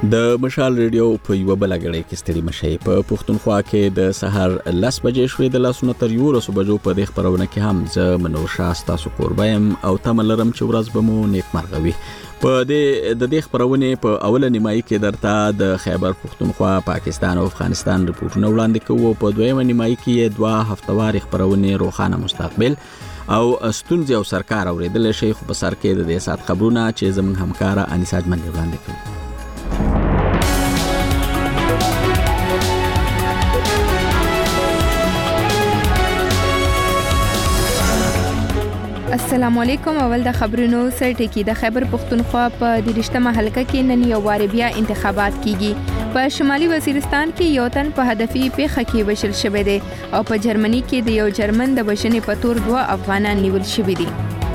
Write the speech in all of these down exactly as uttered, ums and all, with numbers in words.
د مشال ریډیو په یو بل غړې کې ستړي مشي په پښتونخوا کې د سحر لس بجې شوې د لاسونو تر یو رسو بجو په دې خبرونه کې هم ز منور شاستا سو قربایم او تملرم چې ورځ به مو نیک مرغوي په دې د دې خبرونه په اوله نیمایي کې درته د خیبر پښتونخوا پاکستان او افغانستان رپورټونه وړاندې کوو په دویمه نیمایي کې دوه هفتوار خبرونه روخانه مستقبل او ستونزې او سرکار اوریدل شي خو په سر کې د دې سات خبرونه چې زمون همکارا انیسا اجمل وړاندې کوي. السلام علیکم. اول د خبرونو سرټکی د خیبر پښتونخوا په د رښتمه حلقه کې نن یو وار بیا انتخابات کیږي. په شمالي وزیرستان کې یو تن په هدفي پیښه کې وشل شوی دی او په جرمني کې د یو جرمن د وژنې په تور دوه افغانان نیول شوي دي.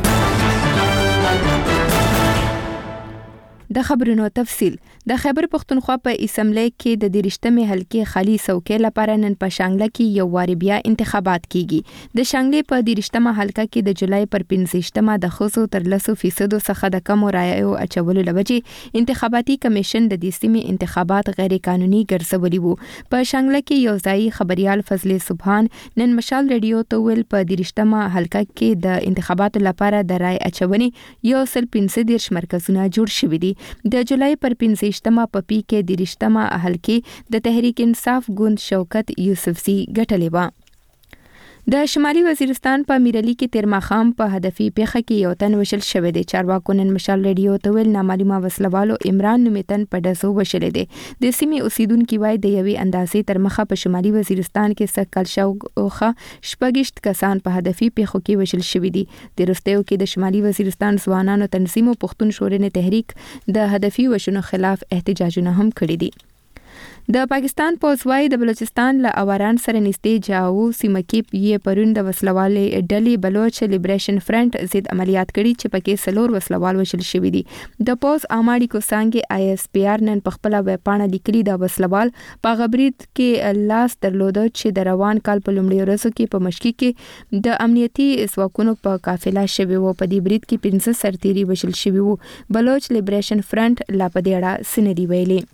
د خبرونو تفصیل. د خیبر پښتونخوا په اسمبلی کې د دریشتمې حلقې خالي څوکۍ لپاره نن په شانګله کې یو وار بیا انتخابات کیږي. د شانګلې په دریشتمه حلقه کې د جولای پر پنځه د خصو تر لسو فیصدو څخه د کم رایو اچولو لوجې انتخاباتي کمیشن د دې سیمې انتخابات غیر قانوني ګرځولي وو. په شانګله کې یو ځای خبريال فضل سبحان نن مشال ریډیو ته ویل په دریشتمه حلقه کې د انتخاباتو لپاره د رای اچونې یو سل پنځه دیرش مرکزونه جوړ شوي دي. د جولای پر پنځه په پی کې د رښتما حلقې د تحریک انصاف ګوند شوکت یوسفزي ګټلې و. د شمالي وزیرستان په میرلی کې تیرماخام په هدفي پیښه کې یو تن وشل شوی دی. چارواکو نن مشال ریډیو ته ویل نامعلومه وسلوالو عمران نومیتن په دسو وشل دی. د سیمې اوسیدونکو وای د یوې اندازې تر مخه په شمالي وزیرستان کې سکل شوخه شپږشت کسان په هدفي پیښو کې وشل شوی دي. د رستیو کې د شمالي وزیرستان ځوانانو تنظیمو پښتون شورینه تحریک د هدفي وشونو خلاف احتجاجونه هم کړی دي. د پاکستان پوځوي د بلوچستان له اواران سره نږدې جاو سیمه کې یې پرون د وسلوالې ډلې بلوچ لیبریشن فرنٹ ضد عملیات کړي چې پکې سلور وسلوال وشل شوی دي. د پوز اماړي کو څنګه آی اس پی آر نن په خپل ویبپاڼه لیکلي د وسلوال په غبرید کې لاس درلود چې د روان کال په لومړي ورځو کې په مشکي کې د امنیتي ځواکونو په قافله شوی وو. په دې برید کې پنځه سرتیري وشل شوی وو. بلوچ لیبریشن فرنٹ لا په دې اړه سندې ویلي.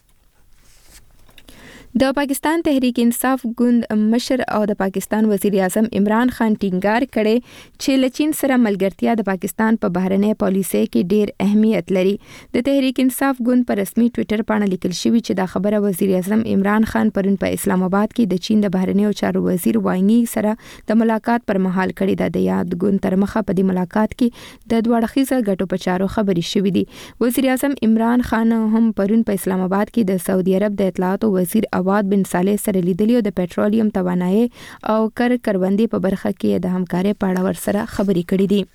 د پاکستان تحریک انصاف ګوند مشر او د پاکستان وزیر اعظم عمران خان ټینګار کړي چې له چین سره ملګرتیا د پاکستان په بهرنۍ پالیسۍ کې ډېر اهمیت لري. د تحریک انصاف ګوند په رسمي ټوئیټر باندې لیکل شوی چې دا خبره وزیر اعظم عمران خان پرون په اسلام آباد کې د چین د بهرنیو چارو وزیر وانګ سره د ملاقات پر مهال کړي ده. د یاد ګوند تر مخه په دې ملاقات کې د دوه اړخیزه ګټو په چارو خبرې شوې دي. وزیر اعظم عمران خان هم پرون په اسلام آباد کې د سعودي عرب د اطلاعات وزیر عواد بن صالح سره لیدلی او د پېټرولیم توانایي او کر کروندې په برخه کې د همکارۍ په اړه ورسره خبرې کړې دي.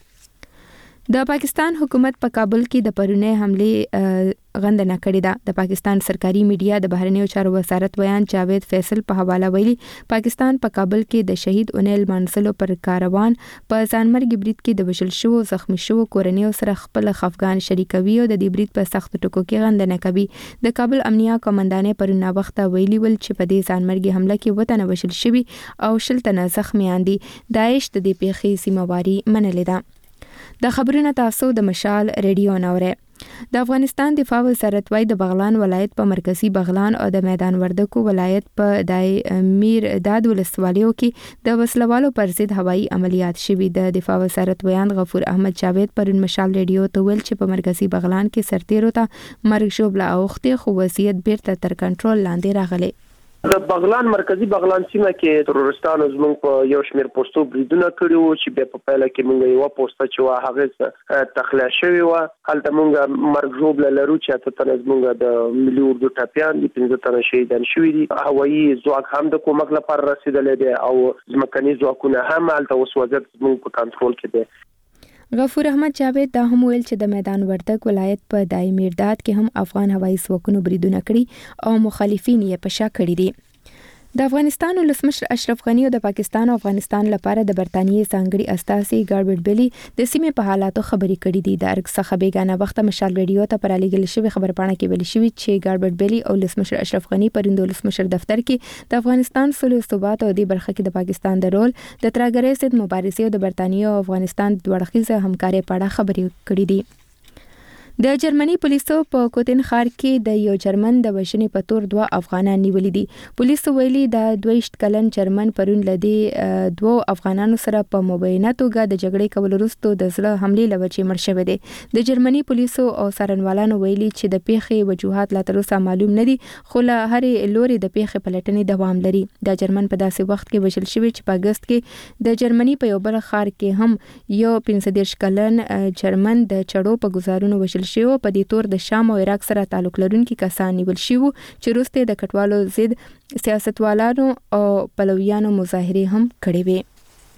د پاکستان حکومت په کابل کې د پرونی حمله غندنه کړې ده. د پاکستان سرکاري میډیا د بهرنیو چارو وزارت بیان جاوید فیصل په حواله ویلي پاکستان په کابل کې د شهید اونیل مانسلو پر کاروان په ځانمرګي برید کې د وشل شو زخمی شو کورنیو سره خپل خفګان شریکوي او د دې برید په سخت ټکو کې غندنه کوي. د کابل امنیه قومندانې پر نا وخته ویلي ول چې په دې ځانمرګي حمله کې وطن وشل شوی او شل تنه زخمیان دي. داعش د دې پیښې سیمواري منلې ده. د خبرونه تاسو د مشال ریډیو نوره. د افغانستان دفاع وزارت وايي د بغلان ولایت په مرکزی بغلان او د میدان وردګو ولایت په دای میر داد ولسوالیو کې د وسلوالو پر ضد هوایي عملیات شوي. د دفاع وزارت ویان غفور احمد جاوید پرون مشال ریډیو ته ویل چې په مرکزی بغلان کې سرتیرو ته مرګ ژوبله اوختي خو وضعیت بیرته تر کنټرول لاندې راغلی. د بغلان مرکزی بغلان سیمه کې ترورستانو زموږ په یو شمېر پوسټو بریدونه کړي وو چې بیا په پایله کې موږ یو پوسټه چې وا هغه تخلیه شوی و. هلته موږ مرګ ژوبله لرو چې اته تنه زموږ د ملي اردو ټاپیان دي، پنځه تنه شهیدان شوي دي. هوایي ځواک هم د کومک لپاره رسیدلی دی او ځمکني ځواکونه هم هلته اوس وضعیت زموږ په کنټرول کې دی. غفور احمد جاوید دا هم ویل چې د میدان وردګ ولایت په دای میرداد کې هم افغان هوایي ځواکونو بریدونه کړي او مخالفین یې په شا کړي دي. د افغانستان ولسمشر اشرف غنی او د پاکستان او افغانستان لپاره د برتانیې ځانګړي استازي ګاربرټ بیلی د سیمې په حالاتو خبرې کړې دي. د ارګ څخه بیګانه وخت مشال ریډیو ته پرالېږل شوی خبرپاڼه کې ویل شوی چې ګاربرټ بیلی او ولسمشر اشرف غنی پرون د ولسمشر دفتر کې د افغانستان سولې او ثبات او د برخه کې د پاکستان د رول د ترهګرۍ ضد مبارزې او د برتانیې او افغانستان د دوه اړخیزه همکارۍ په اړه خبرې کړې دي. د جرمني پولیسو په کوتن ښار کې د یو جرمن د وژنې په تور دوه افغانان نیولي دي. پولیسو ویلي د دویشت کلن جرمن پرون لدی دوه افغانانو سره په مبینه توګه د جګړې کول وروسته د زړه حملې لوجې مړ شوی دی. د جرمني پولیسو او څارنوالانو ویلي چې د پیښې وجوهات لا تر اوسه معلوم نه دي، خو له هرې لوري د پیښې پلټنې دوام لري. د جرمن په داسې وخت کې وژل شوی چې په اگست کې د جرمني په یو بل ښار کې هم یو پنځه دېرش کلن جرمن د چړو په گزارونو وژل شوی. په دې تور د شام او عراق سره تعلق لرونکي کسان نیول شوي چې وروسته د کټوالو ضد سیاستوالانو او پلویانو مظاهرې هم کړې وې.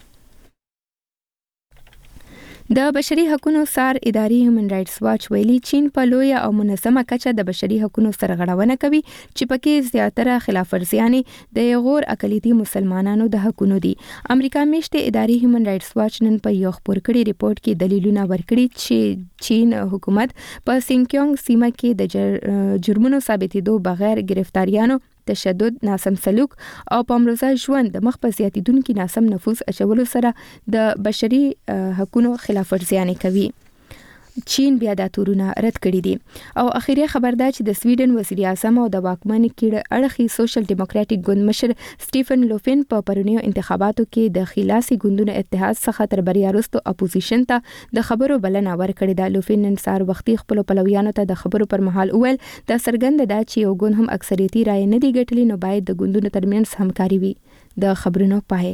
د بشري حقوقو سار اداري هیومن رائټس واچ ویلي چین په لوی او منظمه کچه د بشري حقوقو سرغړونه کوي چې پکې زیاتره خلاف ورزيانې د غور اقلیتي مسلمانانو د حقوقو دي. امریکا میشته اداري هیومن رائټس واچ نن په یو خبر کړي ریپورت کې دلیلونه ورکړي چې چین حکومت په سینکیونګ سیمه کې د جرمونو ثابتېدو بغیر گرفتاریانو، تشدد، ناسم سلوک او په امروزه ژوند د مخ په زیاتیدونکو ناسم نفوذ اچولو سره د بشري حقوقو خلاف ورزيانې کوي. چین بیا د تورونه رد کړی دي. او اخیری خبر دا چې د سویډن وزیر اعظم او د واکمن کېړه اړخي سوشل ډیموکراټک ګوند مشر سټیفن لوفین په پرونیو انتخاباتو کې د خلاصي ګوندونو اتحاد څخه تر بریا وروسته اپوزیشن ته د خبرو بلنه ورکړې ده. لوفین نن سهار وختي خپل پلویانو ته د خبرو پر مهال وویل دا څرګنده ده چې یو ګوند هم اکثریتي رائے نه دی ګټلې، نو باید د ګوندونو ترمنځ همکاري وي. د خبرونو پای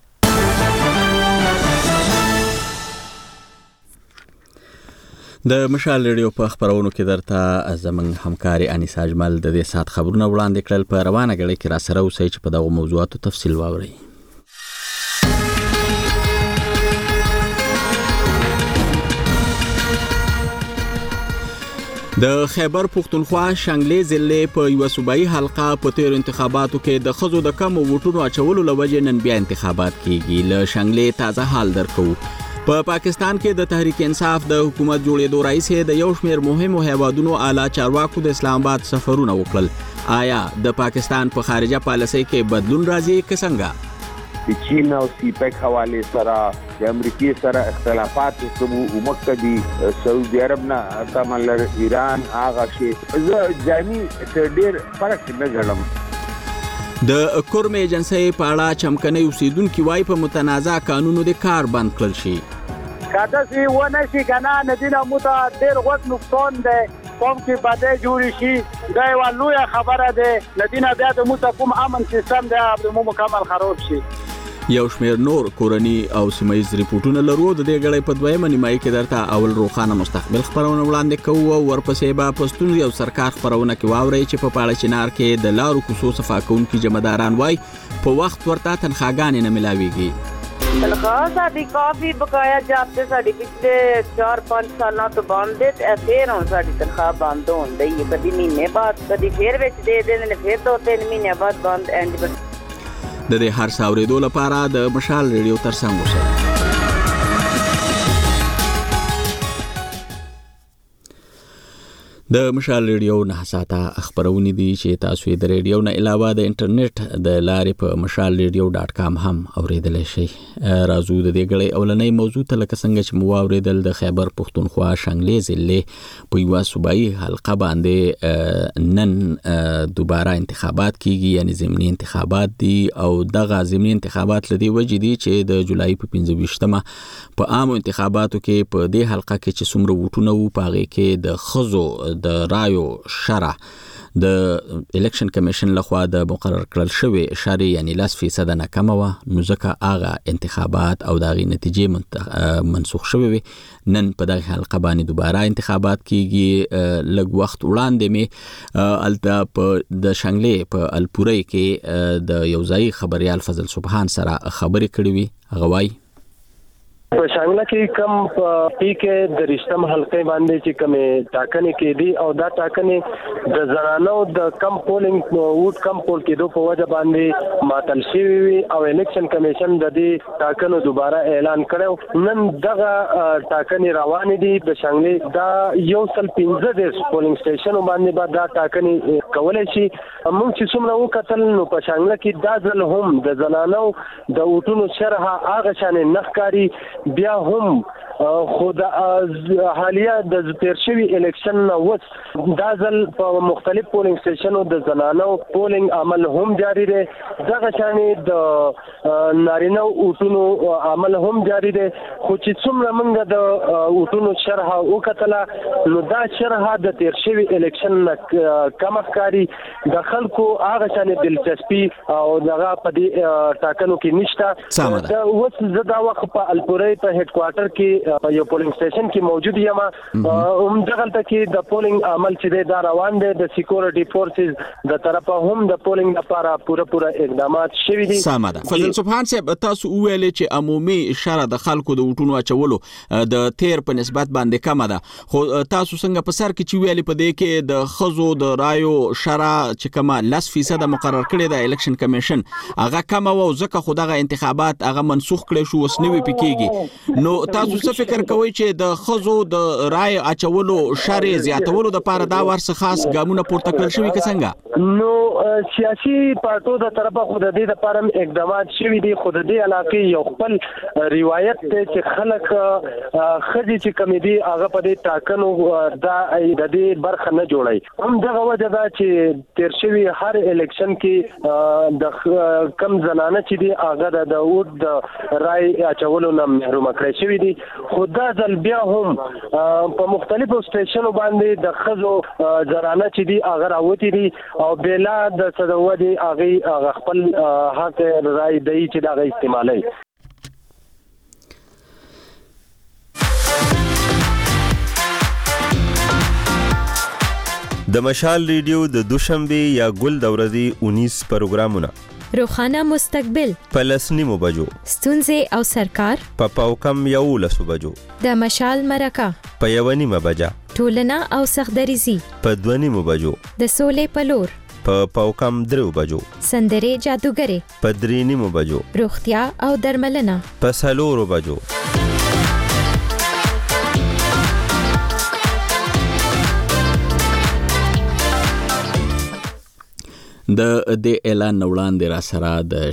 د مشال ریډیو په خبرونو کې درته زمنګ همکاري انیسا اجمل د دې سات خبرونه وړاندې کړل. په روانه غړي کې را سره اوسئ چې په دغه موضوعاتو تفصیل واورئ. د خیبر پختونخوا شانګلې ضلع په یو صوبایي حلقه په تیر انتخاباتو کې د خزو د کم ووټونو اچولو لوجې نن بیا انتخابات کیږي. له شانګلې تازه حال درکو. په پاکستان کې د تحریک انصاف د حکومت جوړېدو رئیس د یو شمېر مهمو هیوادونو اعلی چارواکو د اسلام آباد سفرونه وکړل. آیا د پاکستان په خارجه پالیسۍ کې بدلون راځي که څنګه؟ د چین او سیپیک حواله سره د امریکای سره اختلافات سمو ومکدي سعودي عرب نه تملر ایران هغه شي زه جامي ډېر فرق نه ګڼم. د کورم ایجنسی په اړه چمکني اوسیدونکو وايي په متنازع قانونو د کار بند کړل شي. کاته سی ونه شي کنه ندینه موته ډېر غوښ نقصان ده قوم کې باندې جوړ شي دا یو لوی خبره ده ندینه بیا د موته کوم امن سیستم ده د مو مکمل خراب شي. یو شمېر نور کورنی او سیمایي ریپورتونه لرو. د دې غړې په دویمه نیمایي کې درته اول روخانه مستقبل خبرونه وړاندې کوو او ورپسې به پښتون یو سرکار خبرونه کې واوري چې په پاړه چنار کې د لارو کوڅو صفا کوونکي جمعداران وای په وخت ورته تنخواګانې نه ملاويږي. تنخواہ ਸਾਡੀ ਕਾਫੀ ਬਕਾਇਆ ਜਾਪਦੇ ਸਾਡੀ ਪਿਛਲੇ ਚਾਰ ਪੰਜ ਸਾਲਾਂ ਤੋਂ ਬੰਦ ਹੈ ਫੇਰ ਹੁਣ ਸਾਡੀ ਤਨਖਾਹ ਬੰਦ ਹੋਣ ਡਈ ਹੈ ਕਦੀ ਮਹੀਨੇ ਬਾਅਦ ਕਦੀ ਫੇਰ ਵਿੱਚ ਦੇ ਦਿੰਦੇ ਨੇ ਫੇਰ ਦੋ ਤਿੰਨ ਮਹੀਨੇ ਬਾਅਦ ਬੰਦ ਐਂਡ د دې هر څاورېدو لپاره د مشال ریډیو ترڅنګ اوسئ. د مشال ریډیو نه ساته خبرونه دي چې تاسو یې د ریډیو نه علاوه د انټرنیټ د لارې په مشال ریډیو ډاټ کام هم اوریدلای شئ. راځو د دې غړې اولنۍ موضوع ته لکه څنګه چې مو اوریدل د خیبر پختونخوا شانګلې ضلع په یو صوبایي حلقه باندې نن دوباره انتخابات کیږي، یعنی ضمني انتخابات دي او دغه ضمني انتخابات لدی وجې دي چې د جولای په پنځه ویشتمه په عامو انتخاباتو کې په دې حلقه کې چې څومره ووټونه وو په هغې کې د خزو د رایو شرح د الیکشن کمیشن لخوا د مقرر کړل شوی شری یعنی لاس فیصد نه کم و، نو ځکه هغه انتخابات او دغه نتیجې منسوخ شوی وي. نن په دغه حلقه باندې دوباره انتخابات کیږي. لږ وخت وړاندې می الته په د شانګلې په الپورۍ کې د یو ځای خبريال فضل سبحان سره خبرې کړې وي. غوای په شانګله کې کم پی کې د رښتم حلقې باندې چې کمې ټاکنې کې دي او دا ټاکنې د زنانو د کم پولینګ ووټ کم پول کېدو په وجه باندې ماتل شوی وي او الیکشن کمیشن د دې ټاکنو دوباره اعلان کړو. نن دغه ټاکنې روانې دي د شانګلې دا یو سل پنځه دیرش پولینګ سټیشن باندې به دا ټاکنې کولای شي. موږ چې څومره وکتل نو په شانګله کې دا ځل هم د زنانو د ووټونو شرح هغه شان نخکاری بیا هم خو د حالیه د تیر شوی الیکشن نو وس دا ځل په مختلف پولینګ سټیشنونو د زنانو پولینګ عمل هم جاری دی دغه شانې د نارینه اوټونو عمل هم جاری دی خو چې څومره موږ د اوټونو شرح وکتله نو دا شرح د تیر شوی الیکشن کم ښکاري د خلکو هغه شانې دلچسپي او دغه په دې ټاکنو کې نشته دا اوس زه دا وخت په الپورۍ په هډ کوارټر کې په یو پولینګ سټیشن کې موجود یم هم دغلته کې د پولینګ عمل چې دا روان دی د سکیورټي فورسز د طرفه هم د پولینګ لپاره پوره پوره اقدامات شوي دي. سمه ده. فضل سبحان صاحب تاسو ویلې چې عمومي اشاره د خلکو د وټونو اچولو د تیر په نسبت باندې کم ده خو تاسو څنګه په سر کې چې ویلې په دې کې د خزو د رایو شرع چې کما لس فیصد مقرر کړی د الیکشن کمیشن هغه کم او ځکه خو دغه انتخابات هغه منسوخ کړي شو وسنوي پکېږي نو تاسو څه فکر کوئ چې د خزو د رای اچولو شرع زیاتولو د پاره دا ورڅ خاص ګامونه پورته کړل شوی که څنګه؟ نو سیاسي پارټو د طرفه خو د دې لپاره اقدامات شوي دي خو د دې علاقې یو خپل روایت ته چې خلک خځې چې کمیدي هغه په دې ټاکنو دا د دې برخه نه جوړي هم دغه وجه ده چې تیر شوی هر الیکشن کې د کم زنانه چې دي هغه د ووټ د رای اچولو نه محروم کړی شوی دي خو دا ځل بیا هم په مختلفو سټیشنو باندې د خزو زرانه چې دي هغه راوتی دي او بلا د صدوه دي هغه خپل حق رای دی چې دا غي استعمالي. د مشال ریډیو د دوشنبه یا ګل د ورځې انیس پروګرامونه روخانه مستقبل په لسنیمو بجو ستونزې او سرکار په پاوکم یو لسو بجو د مشال مرکه په یو نیمه بجا ټولنه او سخدریزي په دوه نیمو بجو د سولې پلور په پاوکم درو بجو سندرې جادوګرې په درې نیمو بجو روغتیا او درملنه په سلورو بجو د دې اعلان وړاندې را سره د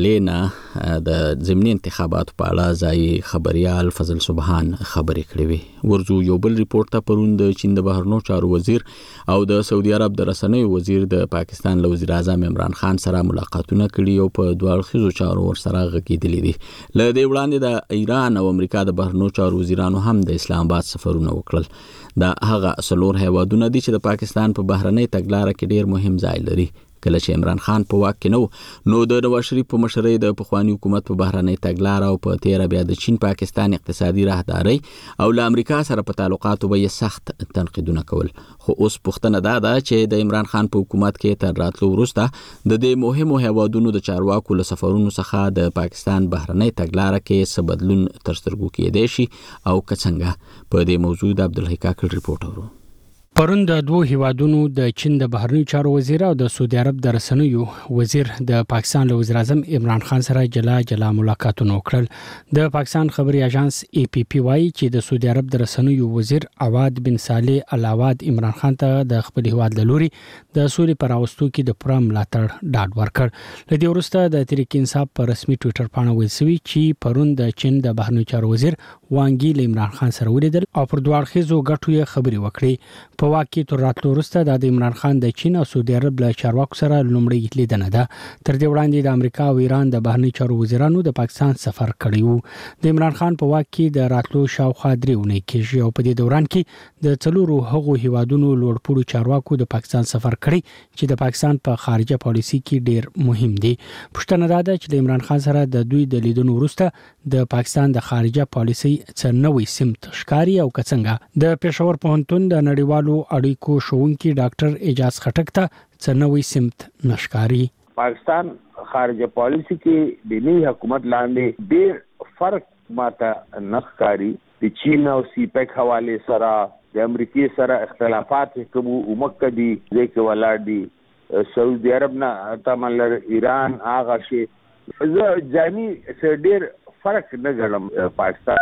شانګلې د ضمني انتخاباتو په اړه ځای خبريال فضل سبحان خبرې کړې وي ورزو یو بل ریپورت ته پرون د چین د بهرنیو چارو وزیر او د سعودي عرب د رسنیو وزیر د پاکستان له وزیر اعظم عمران خان سره ملاقاتونه کړي او په دوه اړخیزو چارو ورسره غږیدلې دي له دې وړاندې د ایران او امریکا د بهرنیو چارو وزیرانو هم د اسلام آباد سفرونه وکړل دا هغه څلور هیوادونه دي چې د پاکستان په بهرنۍ تګلارې کې ډیر مهم ځای لري کله چې عمران خان په واک کې نو نو د نواز شریف په مشرۍ د پخوانی حکومت په بهرنۍ تګلارې او په تیر بیا د چین پاکستان اقتصادي راهداري او له امریکا سره په تعلقاتو به سخت تنقیدونه کول خو اوس پوښتنه ده دا چې د عمران خان په حکومت کې تر راتلو وروسته د دې مهمو هیوادونو د چارواکو له سفرونو څخه د پاکستان بهرنۍ تګلارې کې څه بدلون تر سترګو کېدای شي او که څنګه په دې موضوع د عبدالحی کاکړ ریپورت اورو. پرون د دوه هیوادونو د چین د بهرنیو چارو وزیر او د سعودي عرب د رسنیو وزیر د پاکستان له وزیر اعظم عمران خان سره جلا جلا ملاقاتونه وکړل. د پاکستان خبري اژانس ای پی پی وايي چې د سعودي عرب د رسنیو وزیر عواد بن صالح العواد عمران خان ته د خپل هیواد لوري د سولې پر راوستو کې د پوره ملاتړ ډاډ ورکړ. لدې وروسته د تحریک انصاف پر رسمي ټوئیټر باندې ویل شوی چې پرون د چین د بهرنیو چارو وزیر وانګي له عمران خان سره ولیدل او پر دوه اړخیزو ګټو یې خبري وکړي. په واقع تر راتلو وروسته د عمران خان د چین او سعودي عرب له چارواکو سره لومړی لیدنه ده. تر دې وړاندې د امریکا او ایران د بهرنی چارو وزیرانو د پاکستان سفر کړی وو. د عمران خان په واقع د راتلو شاوخوا درې اونۍ کېږي او په دې دوران کې د څلورو هغو هیوادونو لوړپوړو چارواکو د پاکستان سفر کړی چې د پاکستان په خارجه پالیسي کې ډیر مهم دي. پښتنه ده چې د عمران خان سره د دوی د لیدنو وروسته د پاکستان د خارجه پالیسي څخه نوې سمت ښکاری او کڅنګه د پېښور پوهنتون د نړیوالو اړیکو شوونکي ډاکټر اعجاز خټک ته څنوي سمت نشکاری. پاکستان خارجه پالیسی کې د نوي حکومت لاندې ډېر فرق ماته نخکاری. د چین او سی پیک حواله سره د امریکای سره اختلافات کوم او مکه دي ځکه ولاړ دي سعودي عرب نه تملر ایران هغه شي زه جامي ډېر فرق نه ګڼم. پاکستان په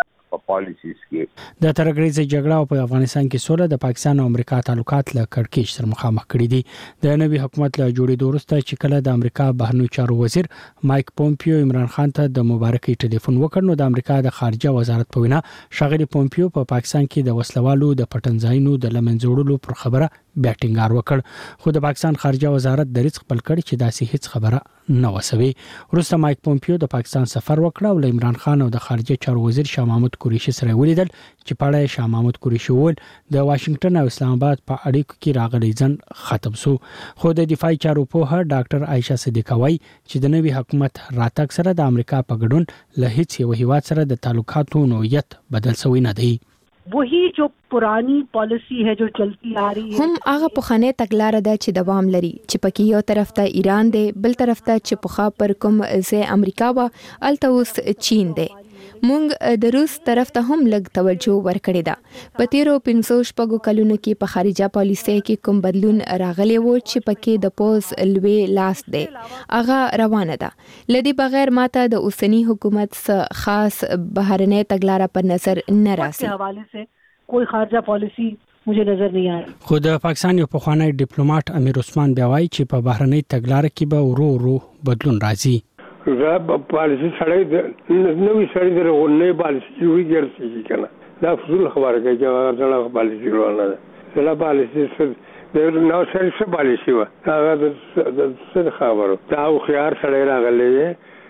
پالیسیز کې. د ترګریزي جګړه او په افغانستان کې سوله د پاکستان او امریکا تعلقات له کړکېچ سره مخامخ کړي دي. د نوي حکومت له جوړېدو وروسته چې کله د امریکا بهرنیو چارو وزیر مایک پومپیو عمران خان ته د مبارکۍ ټلیفون وکړ، نو د امریکا د خارجه وزارت په وینا ښاغلي پومپیو په پا پاکستان کې د وسلوالو د پټنځایونو د لمنځوړلو پر خبره بیا ټینګار وکړ، خو د پاکستان خارجه وزارت دریځ خپل کړ چې داسې هیڅ خبره نه وسوي. وروسته مایک پومپیو د پاکستان سفر وکړ او له عمران خان او د خارجه چارو وزیر شاه محمود قریشي سره ولیدل چې په اړه شاه محمود قریشي ول د واشنگټن او اسلام آباد په اړیکو کې راغلی ځن ختم سو. خو د دفاعي چارو په هر ډاکټر عائشہ صدیقه وايي چې د نوي حکومت راتګ سره د امریکا په ګډون له هیڅ یو هیواد سره د تعلقاتو نوعیت بدل شوی نه دی. वही जो पुरानी पॉलिसी है जो चलती आ रही है هم هغه پخانه تګلارې ده چې دوام لري چې پکې یو طرف ته ایران دی، بل طرف ته چې پخا پر کوم ځای امریکا وا الته اوس چین دی. مونږ د روس طرف ته هم لږ توجه ورکړی ده. په تیرو پنځه شپږو کلونو کې په خارجه پالیسۍ کې کوم بدلون راغلی و چې پکې د پوز لوی لاس دی هغه روانه ده. لدی بغیر ماته د اوسنی حکومت څخه خاص بهرنۍ تګلارې په نظر نه راځي. حواله سے کوئی خارجه پالیسی مجھے نظر نہیں آئی. خو د پاکستان یو پخوانی ډیپلوماټ امیر عثمان بیا وایي چې په بهرنۍ تګلارې کې به ورو ورو بدلون راځي. دا پالیسی سړی د نوې سړی د غونې پالیسی جوړي ګرځي کنه دا فضول خبره کوي چې هغه پالیسی روانه ده. دا پالیسی د نو سړی څه پالیسی و هغه د څه خبرو دا خو خيار سړی راغلی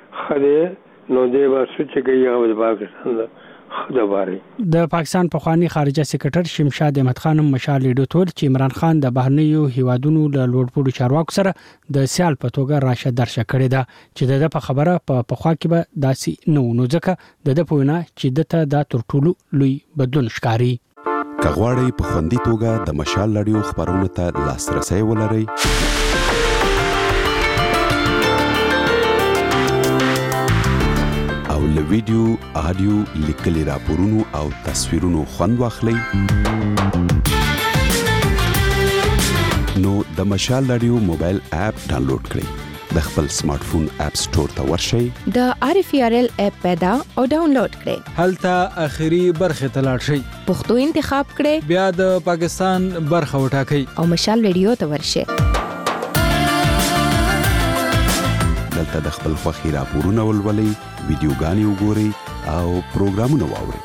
خدای نو دی به څه کوي هغه د پاکستان خداباري. د پاکستان پخوانی خارجه سکرټر شمشاد احمد خان مشال لیډوتور چې عمران خان د بهرنیو هیوادونو له لوړپوړو چارواکو سره د سیال په توګه راشه درشه کړی ده چې د په خبره په پخوا کې به داسې نو نو ځکه د د پوینا چې دته دا تر ټولو لوی بدلون ښکاری. کغواړی په خوندي توګه د مشال لړیو خبرونه ته لاسرسي ولرئ او له ویډیو، آډیو، لیکلي راپورونو او تصویرونو خوند واخلئ نو د مشال رادیو موبایل اپ ډاونلوډ کړئ، د خپل سمارټ فون اپ سٹور ته ورشئ، د آر اف ار ال اپ پیدا او ډاونلوډ کړئ، هلته اخیری برخه ته لاړ شئ، پښتو انتخاب کړئ، بیا د پاکستان برخه وټاکئ او مشال رادیو ته ورشئ. دلته د خپل خوښي راپورونه ولولئ، ویډیوګانې وګورئ او پروګرامونه واورئ.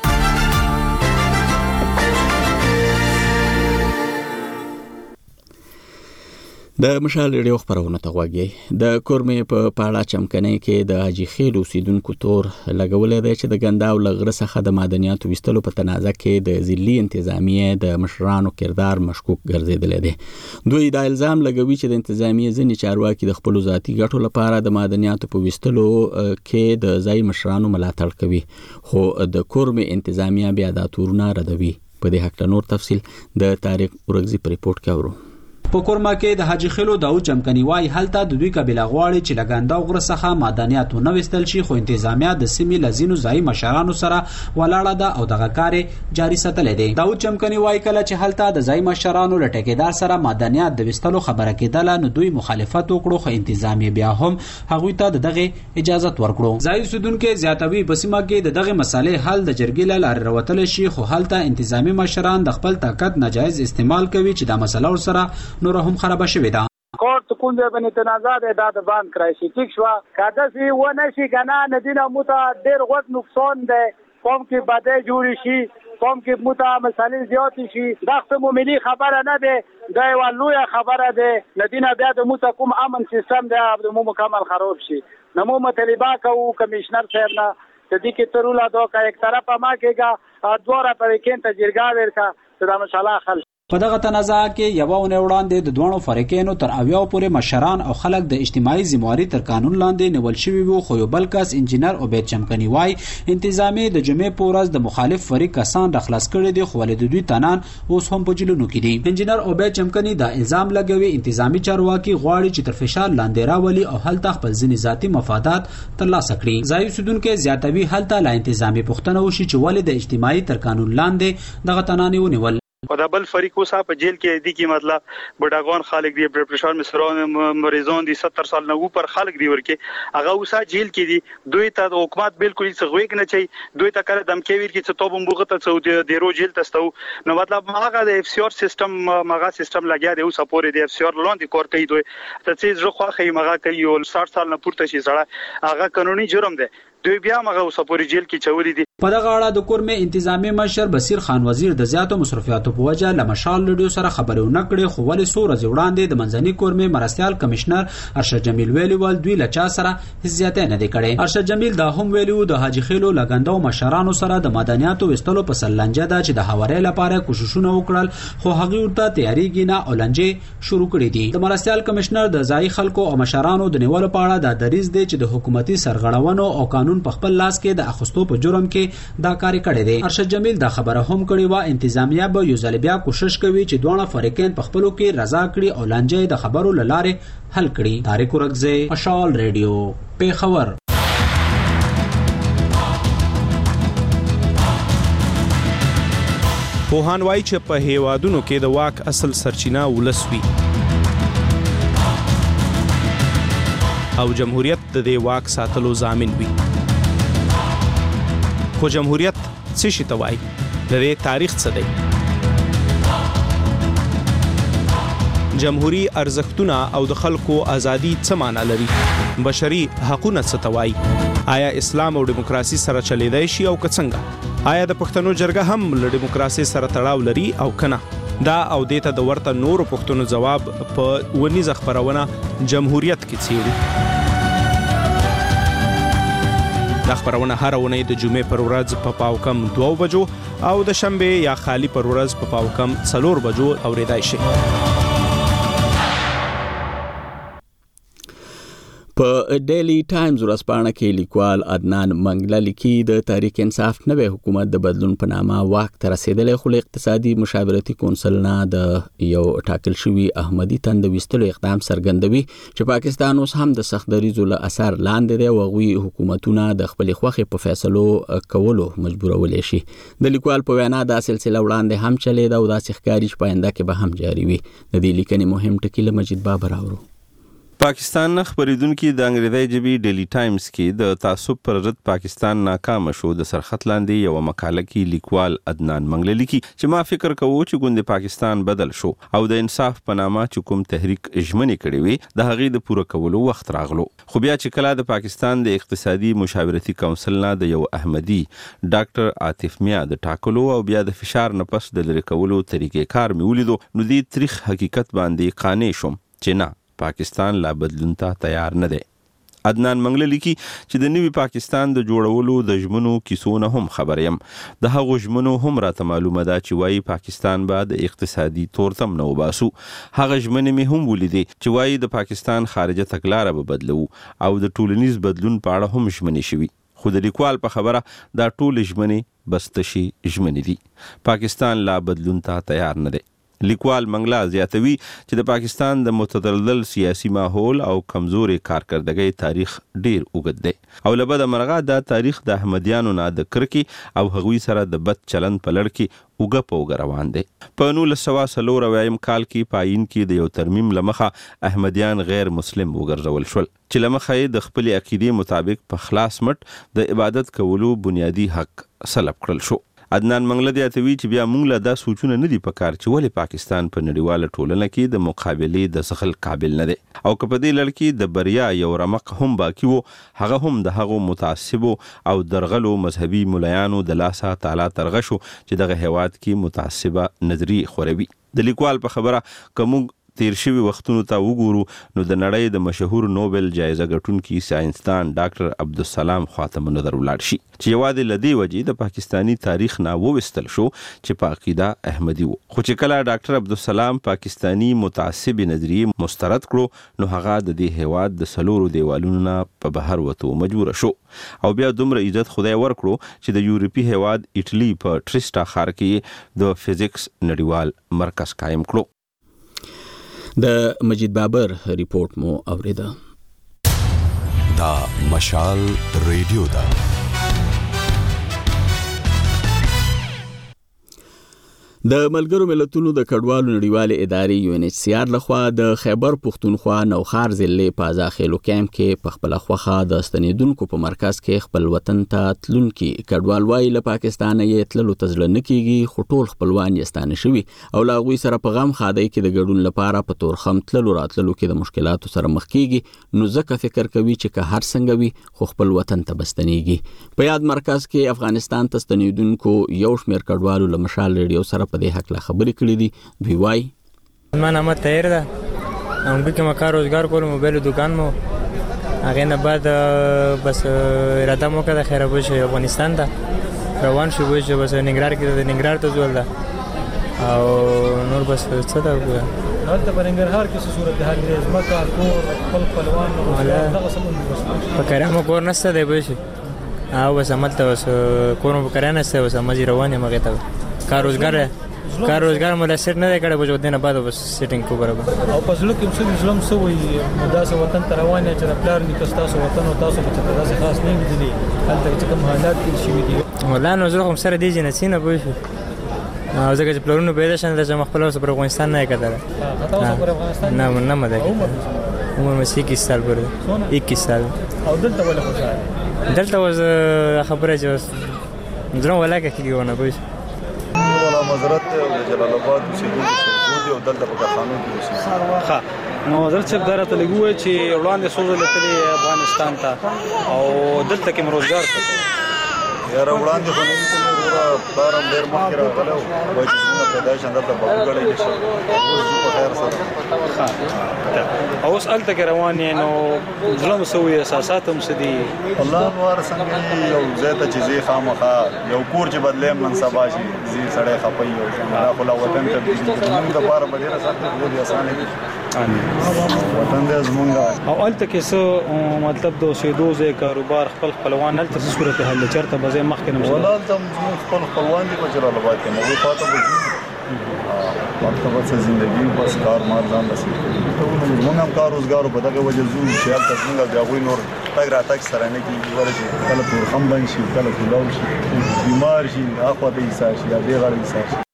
د مشال ریډیو خبرونه ته غوږی. د کورمې په پاړه چمکنۍ کې د حاجی خیل اوسیدونکو تور لګولې ده چې د ګنداو لغره څخه د معدنیاتو وستلو په تنازع کې د ځلي انتظامیه د مشرانو کردار مشکوک ګرځیدل دي. دوی د الزام لګوي چې د انتظامیه ځنی چارواکي د خپل ذاتي ګټو لپاره د معدنیاتو په وستلو کې د ځای مشرانو ملاتړ کوي، خو د کورمې انتظامیه بیا د تورونه ردوي. په دې حق نور تفصیل د تاریخ ورغزي په ریپورت کې اورو. په کورما کې د حاجی خیلو داوود چمکنی وای هلته د دوی قبيله غواړي چې لګاندا غره څخه معدنیات نو وستل شي، خو انتظامیه د سیمې لزینو ځای مشرانو سره ولاړه ده او دغه کار جاري ساتل دي. داوود چمکنی وای کله چې هلته د ځای مشرانو لټکیدار سره معدنیات د وستلو خبره کېدله نو دوی مخالفت وکړو، خو انتظامیه بیا هم هغوی ته دغه اجازه ورکړو. ځای سودونکو زیاتوي په سیمه کې دغه مسالې حل د جرګې لاره وروتل شي، خو هلته انتظامی مشران د خپل طاقت ناجایز استعمال کوي چې د مسله ور سره نور هم خراب شوی ده. کورت کوندې باندې تنازع ده د باندې کرای شي ټیک شو کاده سی و نه شي کنه ندینه موته ډیر وخت نقصان ده، قوم کې باندې جوړی شي، قوم کې موته مسالې زیات شي، دا مو ملي خبره نه ده، دا یو لوی خبره ده. ندینه بیا د موته کوم امن سیستم ده د مو مکمل خراب شي. نمو مطالبه کوو کمشنر صاحب نه د دې کې ترولا دوه یک طرفه ما کېګا دواره په وکین ته جرګا ورکا د مشاله خل. په دغه تنازع کې یو ونه وړاندې د دوه فریقینو تر اویاو پورې مشران او خلک د اجتماعي ذمہواری تر قانون لاندې نیول شوی وو، خو یو بل کس انجینر عبید چمکنی وای انتظامی د جمعې پورز د مخالف فریق کسان د خلاص کړي دي، خو ولې د دوی تنان اوس هم په جلونو کې دي. انجینر عبید چمکنی دا الزام لګوي انتظامی چارواکي غواړي چې تر فشار لاندې راولي او هلته خپل ځینی ذاتی مفادات ترلاسه کړي. ځای سودونکو زیاتوي هلته لا انتظامی پښتنه وشي چې ولې د اجتماعي تر قانون لاندې دغه تنان ونیول. او دا بل فریق اوسه په جیل کې دي کې مطلب بډاګون خالق دی بلډ پريشر مسرون مریضون دي ستر سال نه اوپر خالق دی ورکه هغه اوسه جیل کې دي دوی ته د حکومت بالکل څه غوښ نه چي دوی ته کړه دم کې ویر کې څه توبم بوغه ته څو دی رو جیل تستو نو مطلب هغه د اف سی ار سیستم ماغه سیستم لګیا دی اوسه پورې دی اف سی ار لاندې کور کوي دوی ته چې زه خو خې ماغه کوي او شصت سال نه پورته شي سره هغه قانوني جرم دی دوی بیا مغه اوسه پورې جیل کې چولې دي. په دغه اړه د کورمه انتظامی مشر بصیر خان وزیر د زیاتو مصرفیاتو په وجه لمشال رادیو سره خبرونه نکړي خو ولې سور از وړاندې د منځني کورمه مرستيال کمشنر ارشد جمیل ویلی ول دوی لچا سره زیاته نه دی کړي. ارشد جمیل دا هم ویلو د حاجی خیلو لګندو مشرانو سره د مدنیاتو وستلو په سلنجه ده چې د حوارې لپاره کوششونه وکړل خو هغه ورته تیاریږي نه اولنجه شروع کړي دي. د مرستيال کمشنر د ځای خلکو او مشرانو د نیولو په اړه د دریز دی چې د حکومتي سرغړونو او قانون په خپل لاس کې د اخستو په جرم کې دا کاری کړی دی. ارشد جمیل دا خبره هم کړې و انتظامیه به یو ځل بیا کوشش کوي چې دوه فریقین په خپلو کې رضا کړي او لانجه د خبرو لاره حل کړي. طارق ورغزه مشال ریډیو پیښور. پوهان وایي چې په هیوادونو کې د واک اصل سرچینه ولس وي او جمهوریت د دې واک ساتلو ضامن وي. خو جمهوریت څه شي ته وایي؟ د دې تاریخ څه دی؟ جمهوری ارزښتونه او د خلکو ازادي څه معنی لري؟ بشري حقوقونه څه ته وایي؟ آیا اسلام او دیموکراسي سره چلیدای شي او که څنګه؟ آیا د پښتنو جرګه هم له دیموکراسي سره تړاو لري او کنه؟ دا او دیته د ورته نورو پښتنو جواب په ونیزه خبرونه جمهوریت کې څیړي. دا خبرونه هر ونې د جمعې پر ورځ په پاو کم دوه بجو او د شنبه یا خالی پر ورځ په پاو کم څلور بجو اوریدای شي. په ډیلی ټایمز ورځپاڼه کې لیکوال عدنان منګله لیکي د تحریک انصاف نوې حکومت د بدلون په نامه واک ته رسیدلې خو اقتصادي مشاورتي کونسل نه د یو ټاکل شوی احمدي تند وستلو اقدام څرګندوي چې پاکستان اوس هم د سخت دریزو له اثر لاندې دی او غوي حکومتونه د خپل خوخي په فیصلو کولو مجبورول شي. د لیکوال په وینا دا سلسله وړاندې هم چلے دا او د ښکاری چې پاینده کې به هم جاری وي. د دې لیکنې مهم ټکی له مجید بابر اورو. پاکستان خبریدونکو د انګریزي ژبې ډیلی ټایمز کې د تعصب پر ضد پاکستان ناکام شو د سرخط لاندې یو مقاله کې لیکوال عدنان منګله لیکي چې ما فکر کوو چې ګوند پاکستان بدل شو او د انصاف په نامه چې کوم تحریک اجمنی کړی وي د هغې د پوره کولو وخت راغلو. خو بیا چې کله د پاکستان د اقتصادي مشاورتي کونسل نه د یو احمدي ډاکټر عاطف میا د ټاکلو او بیا د فشار نه پس د لری کولو طریقې کار مې ولیدو نو دې تاریخ حقیقت باندې قانع شوم چې نه پاکستان لا بدلون ته تیار نه دی. عدنان منګله لیکي چې د نوي پاکستان د جوړولو د ژمنو کیسونه هم خبر یم. د هغو ژمنو هم راته معلومه ده چې وایي پاکستان به د اقتصادي تورتم نه وباسو. هغه ژمنې مې هم ولیدې چې وایي د پاکستان خارجه تګلاره به بدلو او د ټولنیز بدلون په اړه هم ژمنې شوي. خو د لیکوال په خبره دا ټول ژمنې بس تشي ژمنې دي. پاکستان لا بدلون ته تیار نه دی. لیکوال منګله زیاتوي چې د پاکستان د متدلدل سیاسي ماحول او کمزوري کارکردګۍ تاریخ ډیر اوږد دی او لبد مرغه د تاریخ د احمدیانو نه د کرکی او هغوی سره د بد چلن په لړ کې اوګه پوګ روان دی. په نولس سوه څلور اویایم کال کې پاین کې د یو ترمیم لمخه احمدیان غیر مسلم وګرځول شول چې لمخه د خپل عقیدې مطابق په خلاص مټ د عبادت کولو بنیادی حق سلب کړل شو. عدنان منګله دیاتوي چې بیا موږ له دا سوچونه نه دی پکار چې ولې پاکستان په نړیواله ټولنه کې د مقابلې د څخل قابل نه دی او که په دې لړ کې د بریا یو رمق هم باقی وو هغه هم د هغو متعصبو او درغلو مذهبي ملایانو د لاسه تعالی ترغه شو چې دغه هیواد کې متعصبه نظری خوروي. د لیکوال په خبره کوم تیر شوی وختونو ته وګورو نو د نړۍ د مشهور نوبل جایزه ګټونکي ساينسدان ډاکټر عبدالسلام خاتم نظر ولاړ شي چې یوازې لدی وجې د پاکستانی تاریخ نه ووستل شو چې په عقیده احمدي وو. خو چې کله ډاکټر عبدالسلام پاکستانی متعصب نظریه مسترد کړو نو هغه د دې هیواد د سلورو دیوالونو نه په بهر وته مجبور شو او بیا دومره عزت خدای ورکړو چې د یورپی هیواد ایټلی په ټریسټا ښار کې د فزیکس نړیوال مرکز قائم کړو. د مجید بابر ریپورت مو اوریده. دا مشال ریډیو دا د ملګرو ملتونو د کډوالو نړیوالې ادارې یو ان ایچ سی آر لخوا د خیبر پښتونخوا نوخار ضلع په ازاخیلو کیمپ کې په خپل خوخه د ستنیدونکو په مرکز کې خپل وطن ته تلونکي کډوال وای له پاکستان یې تللو تزل نه کیږي خو ټول خپلوان یې ستانه شوي او لا غوي سره په غم خادای کې د ګډون لپاره په تورخم تللو راتللو کې د مشکلاتو سره مخ کیږي نو ځکه فکر کوي چې که هر څنګه وي خو خپل وطن ته بستنیږي په یاد مرکز کې افغانستان ته ستنیدونکو یو شمېر کډوالو له مشال ریډیو سره په دې حق لا خبرې کړې دي دوی وای من احمد طاهر ده هم کې ما کار روزګار کولم موبایل دکان مو هغه نه بعد بس اراده مو کړه خیر به شي افغانستان ته روان شو به بس ننګرهار کې د ننګرهار ته ځول ده او نور بس څه ده هلته په ننګرهار کې څه صورت حال دی ځمکه کور خپل خپلوان دغه سمون په کرامو کور نشته دی به شي او بس عملته بس کور په کرانه نشته بس مزي روانه مګه ته کار روزګار کار روزګار مولا سیټ نه کړه بجو دینه بعد بس سیټینګ کو برابر او پزلو کې مسلم اسلام سوې مداسه وطن ته روانه چې پلار ني تاسو وطن او تاسو په تاسو خاص نه دي هلته چې کوم حالات کې شي دي ولا نو زه هم سره دي جنسینه به شي او زه چې پلانونه پیدا شنه چې مخ په پر افغانستان نه کړه تاسو پر افغانستان نه نه مده عمر مې اکیس سال پر اکیس سال او دلته ولا خوشاله دلته وز خبره چې درو ولا کې کیونه به ولا مزرعت د جلال آباد اوسېدونکو او دلته په کارخانو کې اوسېږي. ښه نو حضرت صاحب دا راته لګوي چې وړاندې سوزل تللی افغانستان ته او دلته کې روزګار څه یاره وړاندې خو نه تللی وروره پلارم ډېر مخکې راغلی وایي چې څنګه پیدایش همدلته بابوګړی کې شي اوس زه په خیر سره. ښه او اوس هلته کې روان یې نو زړه مو څه وي احساسات هم څه دي الله نو هر څنګه یو ځای ته چې ځې خامخا یو کور چې بدلیم نن سبا شي ځي سړی خفه وي او څنګه خو لا وطن ته زموږ دپاره به ډېره سخته ډېرې اسانه وي وطن دی زموږ او هلته کې څه مطلب د اوسېدو ځای کاروبار خپل خپلوان هلته څه صورت حال دی چېرته به ځای مخکې نه ولا هلته زموږ خپل خپلوان دي په جلال آباد کې هغوی خواته به ځي هلته به څه زندګي بس کار مار ځان رسېږي زموږ هم کار روزګار په دغه وجه ځو چې هلته څنګه د هغوی نور تګ راتګ سره نه کېږي ولې چې کله تورخم بند شي کله کولاو شي بیمار شي هاخوا ته ایسار شي یا دې غاړه ایسار شي.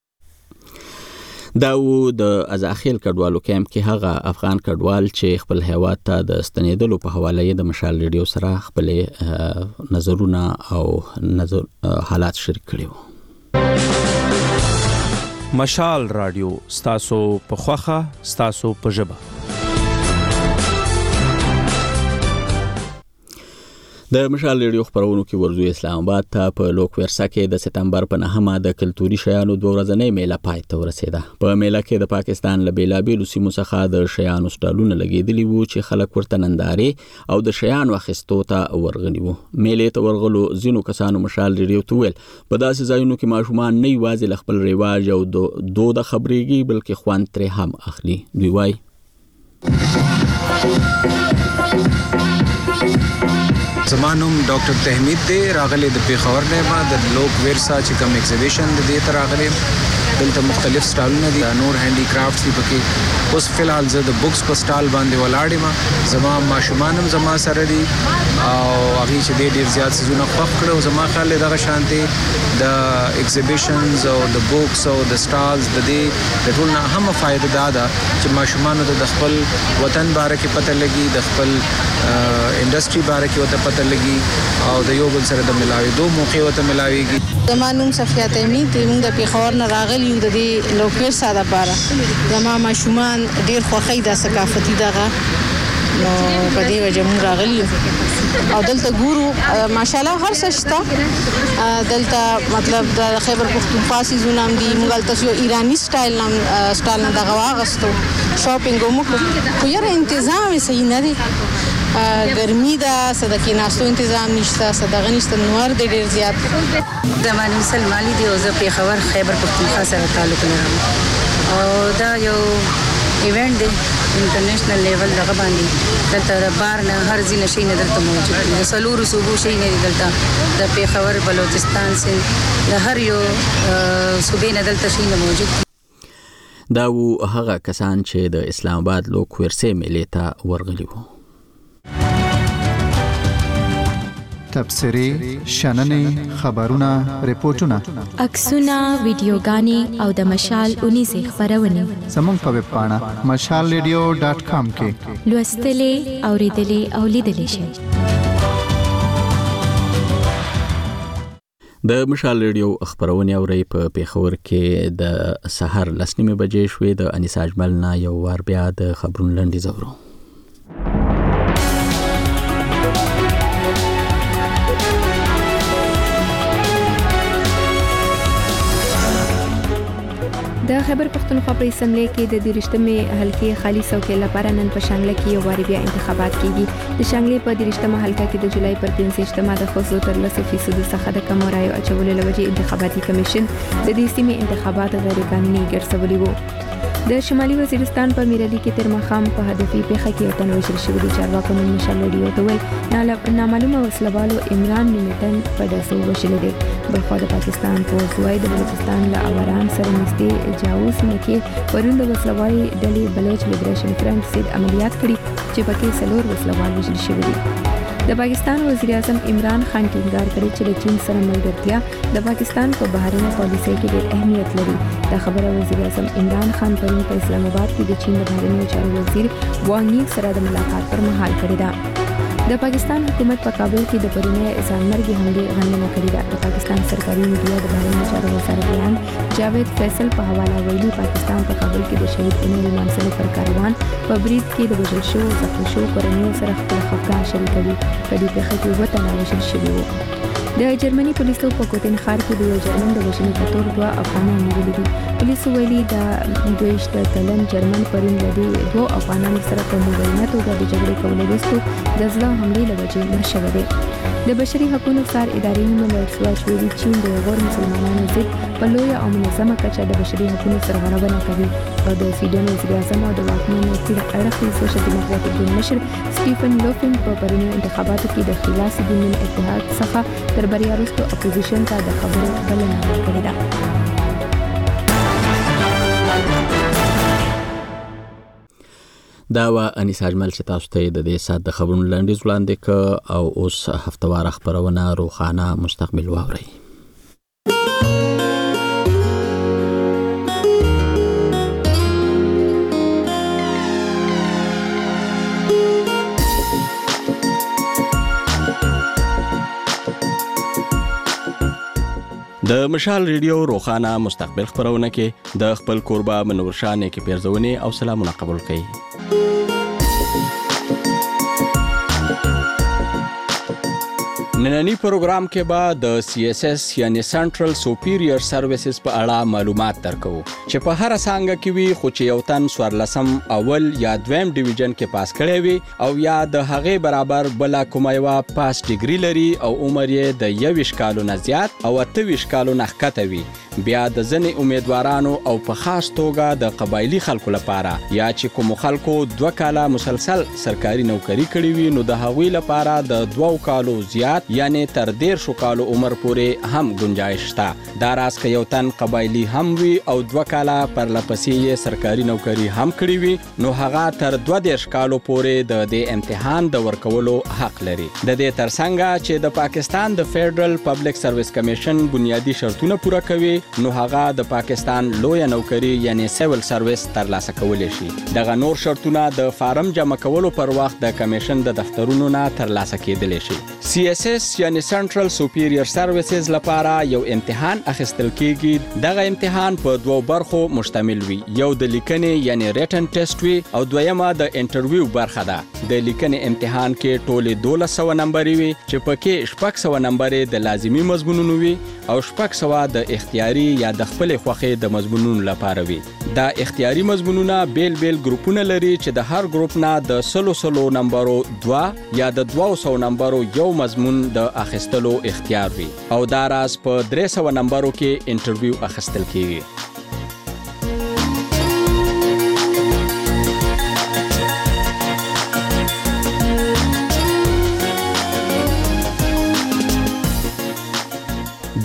دا و د ازاخیل کډوالو کیمپ کې هغه افغان کډوال چې خپل هیواد ته د ستنیدلو په حواله یې د مشال ریډیو سره خپل نظرونه او نظر حالات شریک کړي وو. مشال رادیو ستاسو په خوخه ستاسو په ژبه. د مشال ریډیو خبرونو کې ورزو اسلام آباد ته په لوک ورسا کې د سپتمبر په نهمه د کلتوري شیانو دوه ورځې میله پای ته ورسېده. په میله کې د پاکستان له بیلابېلو سیمو څخه د شیانو سټالونه لګېدلي وو چې خلک ورته نندارې او د شیانو اخیستو ته ورغلي وو. میلې ته ورغلو ځینو کسانو مشال ریډیو ته ویل په داسې ځایونو کې ماشومان نه یوازې له خپل رواج او دود خبرېږي بلکې خوند ترې هم اخلي. دوی وایي زمانوم ډاکټر تحمید دی راغلی د پیښور نه ما د لوک ورسا چې کوم ایگزیبیشن د دې تر راغلی دلته مختلف سټالونه دي نور هاندي کرافټس دي پکې اوس فلحال زه د بوکس په سټال باندې ولاړ یم زما ماشومان هم زما سره دي او هغه چې ډېر زیات سيزونه خوښ کړو زما خیال دغه شانتي د ایگزیبیشنز او د بوکس او د سټالز د دې د ټول نه هم فائدہ دا ده چې ماشومان د خپل وطن باره کې پته لګي د خپل انډستری باره کې وته پته لګي او د یو بل سره د ملاوي دوه موقع وته ملاويږي. زمانوم صفیه تیمی ته موږ د پیښور نه راغلی یو د دې لوکر ساده باره زما ماشومان ډیر خوښي د ثقافتي دغه نو په دې وجه موږ راغلی او دلته ګورو ماشاءالله هر څه شته دلته مطلب د خیبر پختونخوا سيزونه هم دي موږ تاسو ایرانی سټایل نام سټایل نه دغه واغستو شاپینګ مو خو یې تنظیم یې صحیح نه دی ګرمي دا صدقې ناستو تنظیم نشته صدقه نشته نور د ډیر زیات. زمانوم سلمالی دی او زه پیښور خیبر پختونخوا سره تعلق لرم او دا یو ایونت دی انټرنیشنل لیول دغه باندې دلته بار نه هر ځای نشي نه دلته موجود دي سلور صوبو شي نه دلته د پیښور بلوچستان سند د هر یو صوبې نه دلته شي نه موجود دي. دا و هغه کسان چې د اسلام آباد لوک ورسې میلې ته ورغلي وو. تبصرې شننې خبرونه ریپورتونه عکسونه ویډیوګانې او د مشال اونیزه خبرونه زموږ په ویب پاڼه مشال ریډیو ډاټ کام کې لوستلې اوریدلې او لیدلې شئ. د مشال ریډیو خبرونه اوري په پیښور کې د سحر لسنیمه بجې شوې. د انیسا اجمل نه یو وار بیا د خبرونو لنډیز اورو. د خیبر پختونخوا په اسمبلی کې د دیرشتمې حلقې خالي څوکۍ لپاره نن په شانګله کې یو وار بیا انتخابات کیږي. د شانګلې په دیرشتمه حلقه کې د جولای پر پنځه د ښځو تر لس فیصد څخه د کم رایو اچولو لوجې انتخاباتي کمیشن د دې سیمې انتخابات غیر قانوني ګرځولي وو. د شمالي وزیرستان په میرالي کې تر مخام په هدفي پیښه کې یو تن وژل شوی دی. چارواکو نن مشال ریډیو ته ویل نامعلومه وسلوالو عمران نیمتن په داسو وژل دی. بلخوا د پاکستان پوځ وايي د بلوچستان له اوران سره نږدې جاوز نه کې پرون د وسلوالي ډلې بلوچ لیبریشن فرنٹ سید عملیات کړي چې پکې څلور وسلوال وژل شوي دي. د پاکستان وزیر اعظم عمران خان ټینګار کړی چې د چین سره ملګرتیا د پاکستان په بهرنۍ پالیسۍ کې ډېر اهمیت لري. دا خبره وزیر اعظم عمران خان پرون په اسلام آباد کې د چین د بهرنیو چارو وزیر وانګ یی سره د ملاقات پر مهال کړې ده. د پاکستان حکومت په کابل کې د پرونی ځانمرګي حملې غندنه کړې ده. د پاکستان سرکاري میډیا د بهرنیو چارو وزیر بیان جاوید فیصل په حواله ویلي پاکستان په کابل کې د شهید امیر مانسل پر کاروان په برید کې د وژل شوو زخمي شوو کورنیو سره خپل خفګان شریکوي. په دې پیښه کې اووه تنه وژل شوي وو. د جرمني پولیسو په کوتن ښار کې د یو جرمن د وژنې په تور دوه افغانان نیولي دي. پولیسو ویلي د دویشت کلن جرمن پرون له دې دوه افغانانو سره په مبینه توګه د جګړې کولو وروسته د زړه حملې له وجې مړ شوی دی. د بشري حقوقو څار ادارې هیومن رایټس واچ ویلي چین د غیر مسلمانانو ضد په لویه او منظمه کچه د بشري حقوقو سرغړونه کوي. او د سویډن وزیر اعظم او د واکمنو تیر اړخیز سوشل ډیموکراټیک ګوند مشر سټیفن لوفن په پرونیو انتخاباتو کې د خلاص دین اتحاد څخه تر بریا وروسته اپوزیشن ته د خبرو بلنه ورکړې ده. دا وا انیس اجمل چې تاسو ته د دې سات د خبرونو لنډیز وړاندې ک او اوس هفتوار خبرونه روخانه مستقبل واوري. د مشال ریډیو روخانه مستقبل خبرونه کې د خپل کوربه منور شاه کې پیرزونه او سلامونه قبول کړئ. نننی پروګرام کې به د سی ایس ایس یعنی سنټرل سوپیریور سرویسز په اړه معلومات درکو چې په هر څنګه کې وي خو چې یو تن سوارلسم اول یا دویم ډیویژن کې پاس کړی وي او یا د هغې برابر بل کومه یو پاس ډیګري لري او عمر یې د یویش کالو نه زیات او اتویش کالو نه ښکته وي، بیا د ځینې امیدوارانو او په خاص توګه د قبایلی خلکو لپاره یا چې کوم خلکو دوه کاله مسلسل سرکاري نوکری کړې وي نو د هغوی لپاره د دوه کالو زیات یعنی تر ډیر شو کالو عمر پورې هم گنجائش شته. دا راز که یو تن قبایلی هم وي او دوه کاله پر لپسې یې سرکاري نوکری هم کړې وي نو هغه تر دوه دیرش کالو پورې د دې امتحان د ورکولو حق لري. د دې ترڅنګ چې د پاکستان د فیډرل پبلک سرویس کمیشن بنیادی شرطونه پوره کوي نو هغه د پاکستان لوی نوکری یعنی سیول سرویس ترلاسه کولی شي. دغه نور شرطونه د فارم جمع کولو پر وخت د کمیشن د دفترونو نه ترلاسه کېدلی شي. سی ایس ایس یعنی سنټرل سوپیریور سرویسز لپاره یو امتحان اخیستل کیږي. دغه امتحان په دوه برخو مشتمل وي، یو د لیکنې یعنی ریټن ټیسټ وي او دویمه د انټرویو برخه ده. د لیکنې امتحان کې ټولې دولس سوه نمبرې وي چې پکې شپږ سوه نمبرې د لازمي مضمونونو وي او شپږ سوه د اختیاري یا د خپلې خوښې د مضمونونو لپاره وي. دا اختیاري مضمونونه بیل بیل ګروپونه لري چې د هر ګروپ نه د سلو سلو نمبرو دوه یا د دوه سوه نمبرو یو مضمون د اخیستلو اختیار وي او دا راز په درې سوه نمبرو کې انټرویو اخیستل کیږي.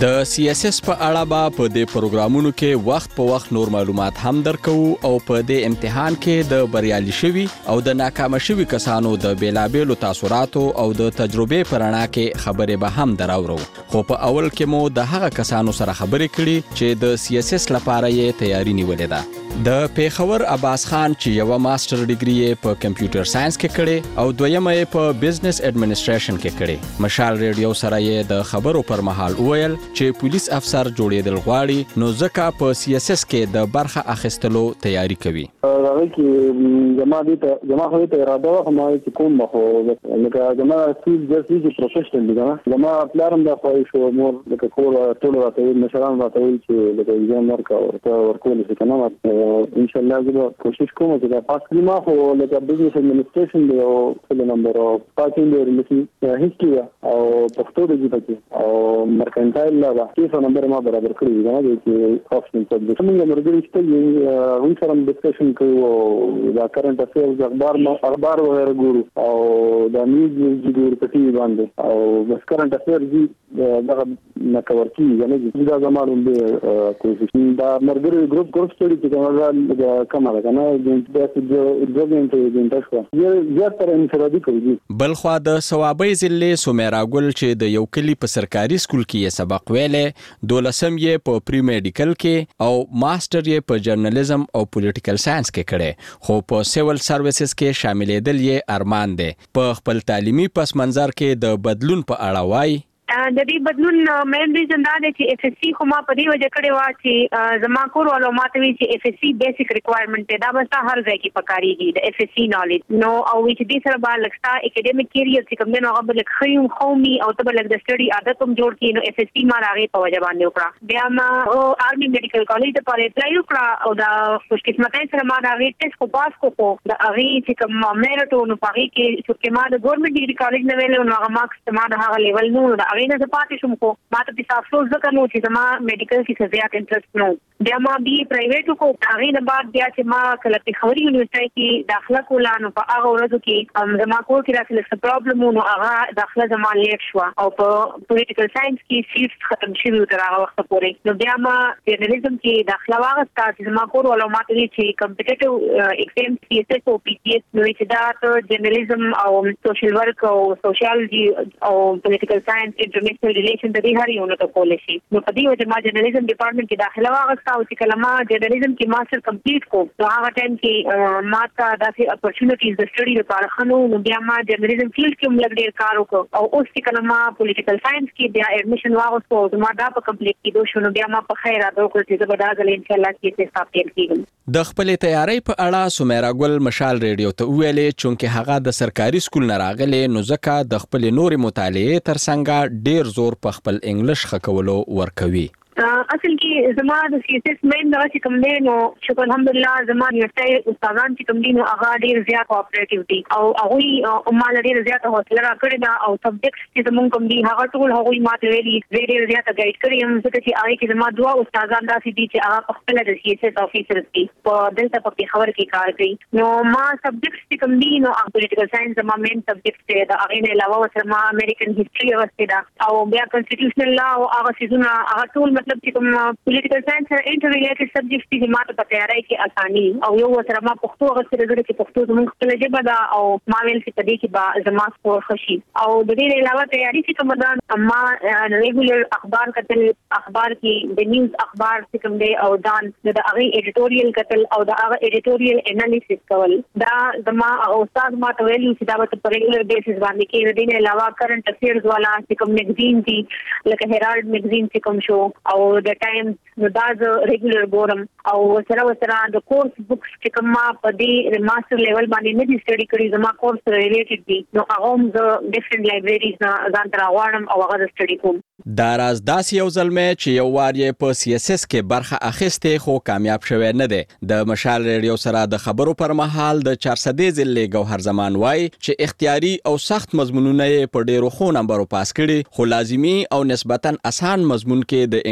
د سی اس اس په اړه به په دې پروګرامونو کې وخت په وخت نور معلومات هم درکو او په دې امتحان کې د بریالي شوي او د ناکام شوي کسانو د بیلابېلو تاثیراتو او د تجربې په رڼا کې خبرې به هم دراوړو. خو په اول کې مو د هغه کسانو سره خبرې کړي چې د سی اس اس لپاره یې تیاری نیولې ده. د پیښور عباس خان چې یو ماستر ډیګري یې په کمپیوټر ساينس کې کړي او دویمه یې په بزنس اډمنسټریشن کې کړي. مشال ریډیو سره یې د خبرو پر مهال وویل چې پولیس افسر جوړېدل غواړي نو ځکه په سی اس اس کې د برخه اخیستلو تیاری کوي. هغه کې جما دي ته جما خو ته اراده و هم چې کوم مخو لکه جما سیل جسي پروفیشنل دي نه جما پلان د خو شو مور لکه کور ټول راته مشران راته چې لکه یې مرکه او ورکول شي کنه ان شاء الله زه کوشش کوم چې دا پاس کړم. خو لکه بزنس اډمنسټریشن دی او څه نمبر او پاتین دی ریلیشن هیستوري او پښتو دی پکې او مرکنټایل لا کیسه نمبر ما برابر کړی دی چې آپشن سبجیکټ موږ مرګري چې وین سره ډسکشن کوو او دا کرنٹ افیرز اخبار ما اخبار وغیرہ ګورو او دا نیوز ګورو په ټي وي باندې او بس کرنٹ افیرز دا نه کور کیږي نه دا زموږ د کوشش دا مرګري ګروپ ګروپ سټډي چې دا کمره کنه د ډیولپمنټ د یا تر انفرادي کوي. بل خو د ثوابي ضلع سومیرا ګل چې د یو کلی په سرکاري سکول کې سبق ویلې دولسم یې په پری میډیکل کې او ماستر یې په جرنالیزم او پولیټیکل ساينس کې کړي خو په سیول سرویسز کې شاملېدل یې ارمان دی. په خپل تعلیمي پس منظر کې د بدلون په اړه وایي د دې بدلون مین ریزن دا دی چې اف اس سی خو ما په دې وجه کړی و چې زما کور ولو ماته وی چې اف اس سی بیسیک ریکوایرمنٹ دی دا به هر ځای کې پکاريږي د اف اس سی نالج نو او چې دې سره به لکستا اکیډمیک کیریئر چې کوم نه هغه بل خيوم قومي او ته بل د سټډي عادت هم جوړ کړي نو اف اس سی ما راغی په وجه باندې وکړه. بیا ما آرمي میډیکل کالج ته پاره اپلای وکړه او دا خوش قسمتۍ سره ما راغی ټیسټ کو پاس کو کو د اغي چې کوم میرټو نو پاره کې چې ما د ګورنمنت ډیګري کالج نه ویل نو هغه مارکس ما د هغه لیول نو د اغي نه پاتې شوم کو ما ته په افسوس ځکه نو چې ما میډیکل کې زیات انټرست نو بیا ما بي پرایویټ کو هغه نه بعد بیا چې ما کله په خوري یونیورسيټي کې داخله کوله نو په هغه ورځو کې زما کور کې راځي څه پرابلم نو هغه داخله زما لیټ شو او په پولیټیکل ساينس کې سیټ ختم شوی تر هغه وخت پورې نو بیا ما جرنالیزم کې داخله واغستا چې زما کور ولو ماته چې کمپټیټیو ایگزام سی اس اس او پی سی اس نو چې دا جرنالیزم او سوشل ورک او سوشیالوجي او پولیټیکل ساينس انټرنیشنل ریلیشن د دې هر یو نو کولای شي نو په دې وجه ما جرنالیزم ډپارټمنټ کې داخله واغستا او چې کله ما جرنالیزم کې ماستر کمپلیټ کو نو هغه ټایم کې ما ته داسې اپورچونټیز د سټډي لپاره خنو نو بیا ما جرنالیزم فیلډ کې هم لګ ډیر کار وکړ او اوس چې کله ما پولیټیکل ساينس کې بیا اډمیشن واغستو او ما دا په کمپلیټ کېدو شو نو بیا ما په خیر راځو کړ چې زه به دا غل ان شاء الله کې څه ثابت کېږم. د خپل تیاری په اړه سومیرا ګل مشال ریډیو ته ویلې چې هغه د سرکاري سکول نه راغلی نو ځکه د خپل نور مطالعه ترڅنګ ډیر زور په خپل انګلیش خکولو ورکوي. اصل کې زما د سی اس اس مین دا چې کوم دی نو شکر الحمدلله زما یوټای استادان چې کوم دي نو هغه ډیر زیات کوآپریټیو دي او هغه مال ډیر زیات حوصله راکړي دا او سبجیکټس چې زمونږ کوم دي هغه ټول هغه ماته ویلي ډیر زیات غایډ کړی هم ځکه چې هغه کې زما دوا استادان داسې دي چې هغه خپل د سی اس اس افیسر دي په دلته په خبر کې کار کوي نو ما سبجیکټس چې کوم دي نو پولیټیکل ساينس زما مین سبجیکټ دی دا هغه نه علاوه سره ما امریکن هیستوري ورسته دا او بیا کنسټیټیوشنل لا او هغه سيزونه هغه ټول مطلب چې کوم پولیټیکل ساينس سره انټر ریلیټډ سبجیکټس دي ماته په تیاری کې اساني او یو سره ما پښتو غوښتل غواړم چې پښتو زموږ خپل ژبه ده او ما ویل چې په دې کې با زما سکور خشي او د دې علاوه تیاری چې کوم ده ما ریګولر اخبار کتل اخبار کې د نیوز اخبار چې کوم دی او دان د هغه ایډیټوریل کتل او د هغه ایډیټوریل انالیسس کول دا زما استاد ما ته ویل چې دا په ریګولر بیسس باندې کې د دې علاوه کرنٹ افیرز والا چې کوم میگزین دي لکه هیرالد میگزین چې کوم شو او د ټایم نو دا ز ریګولر ګورم او سره سره د کورس بوکس چې کوم ما په دې ماستر لیول باندې نه دي سټډي کړی زما کورس ریلیټډ دي نو هغه هم د ډیفرنٹ لایبرریز نه ځان تر غواړم او هغه سټډي کوم. دا راز داسې یو ځلمه چې یو وار یې په سی اس اس کې برخه اخیسته خو کامیاب شوی نه دی. د مشال ریډیو سره د خبرو پر مهال د چار سده ضلع ګوهر زمان وای چې اختیاري او سخت مضمونونه په ډیرو خو نمبرو پاس کړي خو لازمی او نسبتا اسان مضمون کې د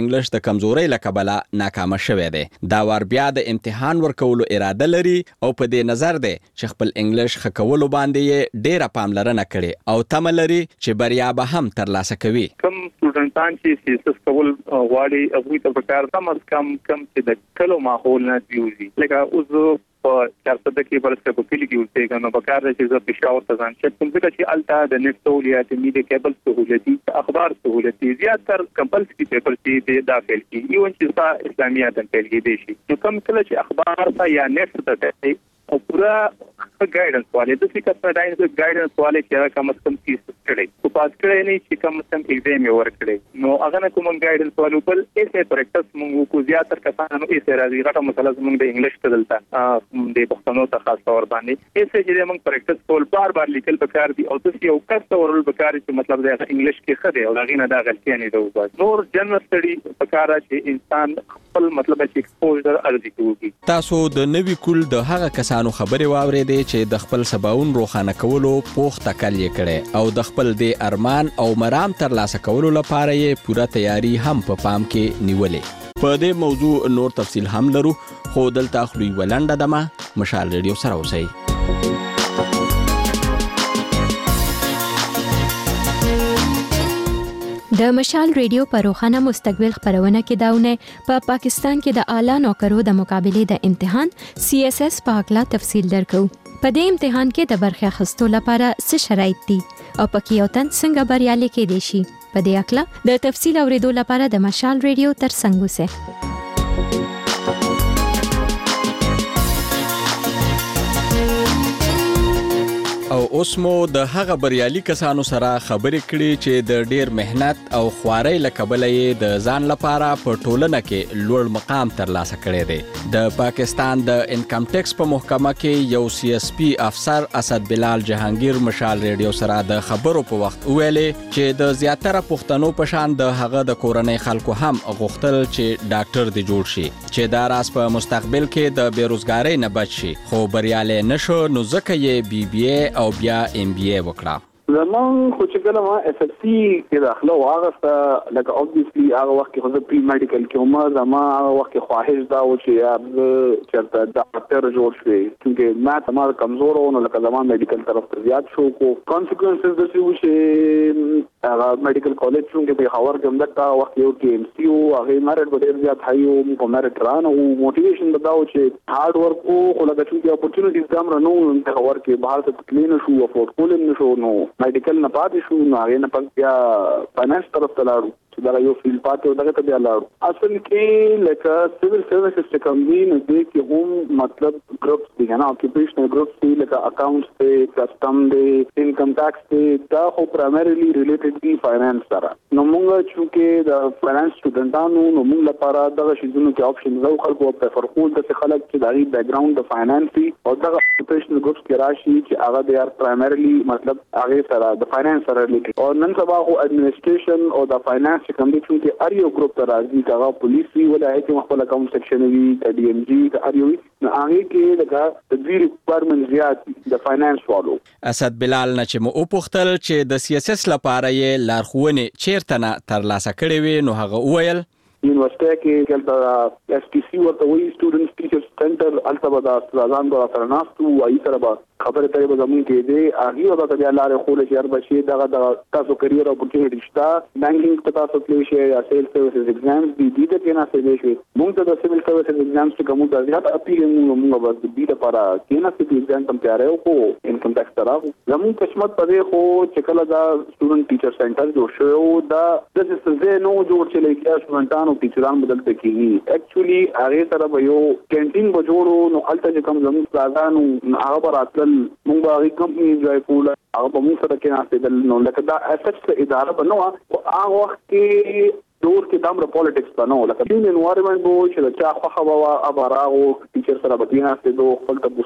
انګلیش د کمزورۍ له کبله ناکامه شوی دی. دا وار بیا د امتحان ورکولو اراده لري او په دې نظر دی چې خپل انګلیش ښه کولو باندې یې ډېره پاملرنه کړې او تمه لري چې بریا به هم ترلاسه کوي. کوم سټوډنټان چې سیاست کول غواړي هغوی ته پکار ده کم کم کم چې د کلو ماحول نه دیوزي لکه اوس په چارسده کې ورسره په کلی کې اوسېږم نو پکار دی چې زه پېښور ته ځم چې کوم ځکه چې هلته د نت سهولیات میډیا کیبل سهولتي اخبار سهولتي زیاتر کمپلسري پیپر چې داخل کی ایون چې ستا اسلامیات هم پیل کېدی شي نو کوم کله چې اخبار ته یا نت ته ځئ او پورا ګایډنس والے د فکر په ډاین د ګایډنس والے چې کوم کم کیس کړي په پاس کړي نه چې کوم سم ایگزام یې ورکړي نو هغه نه کوم ګایډنس والو بل ایسه پریکټس موږ کو زیاتر کسانو ایسه راځي غټه مسله زموږ د انګلیش ته دلته د پښتنو ته خاص تور باندې ایسه چې موږ پریکټس کول بار بار لیکل پکار دي او تاسو یو کس ورول پکار چې مطلب د انګلیش کې خده او هغه نه دا غلطي نه دی وباس نور جنرال سټډي پکار چې انسان خپل مطلب چې ایکسپوژر ارزي کوي. تاسو د نوی کول د هغه کسانو خبرې واورېدې چې د خپل سباون روښانه کولو پوخ تکل یې کړي او د خپل د ارمان او مرام ترلاسه کولو لپاره یې پوره تیاری هم په پام کې نیولې. په دې موضوع نور تفصیل هم لرو خو دلته خو ولنډه دمه مشال ریډیو سره اوسئ. د مشال ریډیو په روخانه مستقبل خبرونه کې داونه په پا پاکستان کې د اعلی نوکرو د مقابله د امتحان سی اس اس په اړه تفصیل درکو. په دې امتحان کې د برخه اخیستو لپاره څه شرایط دي او پکې یو تن څنګه بریالي کېدای شي په دې اړه د تفصیل اوریدو لپاره د مشال ریډیو ترڅنګ اوسئ. او اوس مو د هغه بریالي کسانو سره خبرې کړې چې د ډیر مهنت او خوارۍ له کبله یې د ځان لپاره په ټولنه کې لوړ مقام ترلاسه کړی دی. د پاکستان د انکم ټیکس په محکمه کې یو سی اس پی افسر اسد بلال جهانگیر مشال ریډیو سره د خبرو په وخت ویلې چې د زیاتره پښتنو په شان د هغه د کورنۍ خلکو هم غوښتل چې ډاکټر دی جوړ شي چې دا راس په مستقبل کې د بیروزګارۍ نه بچ شي خو بریالي نشو نو ځکه یې بی بی اے او بیا ام بی اے وکړه. زمان خو چې کله ما اف اس سی کې داخله واغسته لکه اوبویسلی هغه وخت کې خو پری میډیکل کې ما زما هغه وخت کې خواهش دا و چې یا چرته ډاکټر جوړ شي چې ما تمام کمزور و نو لکه زما میډیکل طرف ته زیات شو کو کانسیکوئنسز د څه و چې هغه میډیکل کالج څنګه په خبر کې همدا وخت یو کې ام سی او هغه مارټ ډېر زیات هایو په مارټ ران او موټیویشن بداو چې هارد ورک او لکه چې اپورتونټیز دام رانو په خبر کې بهر ته کلین شو افورد کول نه شو نو میډیکل نه پاتې شو نو هغه نه پک بیا فاینانس طرف ته لاړو چې دا یو فیل پاتې دغه ته بیا لاړو اصل کې لکه سیویل سروسز چې کوم دي نو دې کې هم مطلب ګروپس دي نه اکیپیشنل ګروپس دي لکه اکاونټس دي کسٹم دي انکم ټیکس دي دا خو پرایمریلی ریلیټډ دي فاینانس سره نو موږ چې د فاینانس سټوډنټانو نو موږ لپاره دغه شیزونو کې اپشن زو خلکو په فرقول د خلک چې دغه بیک ګراوند د فاینانس دي او دغه اکیپیشنل ګروپس کې راشي چې هغه د ار پرایمریلی مطلب هغه سره د فاینانس سره ریلیټډ او نن سبا خو اډمنسټریشن او د فاینانس چې کوم دي چې ار یو ګروپ ته راځي دا پولیس وی ولای چې خپل اکاونټ سیکشن وی د ډي ام جی د ار یو نو هغه کې دغه د دوی ریکوایرمنټ زیات د فاینانس والو. اسد بلال نه چې مو وپوښتل چې د سی اس اس لپاره یې لارښوونې چیرته نه ترلاسه کړې وي نو هغه وویل یونیورسيټي کې کله اس ټي سی ورته وی سټوډنټس ټیچرز سنټر البته د استادان د سره ناستو وایي سره به خبره کوي به زموږ کې دی هغه به بیا لارې خو له شهر بشي دغه د تاسو کریئر اپورتونټی شته بانکینګ ته تاسو کلی شي یا سیل سروسز ایگزامز دي دي ته نه سې شي موږ ته د سیول سروسز ایگزامز څخه کوم د زیات اپیل موږ به د دې لپاره کې نه سې ایگزام تم تیار یو کو انکم ټیکس طرف زموږ قسمت پدې خو چې کله دا سټوډنټ ټیچر سنټر جوړ شو دا د څه نو جوړ چې لکه سټوډنټانو ټیچران بدلته کیږي اکچولی هغه سره به یو کینټین به جوړو نو الته کوم زموږ پلازانو هغه براتل موږ به هغه کمپنی جوړ کول هغه په موږ سره کې ناشته دل نو لکه دا اساس اداره بنو هغه وخت کې دور کې دامره پالیټکس بنو لکه د انوایرنمنت بو چې دا خو خو وا ابراغو ټیچر سره به ناشته دوه خپل تاسو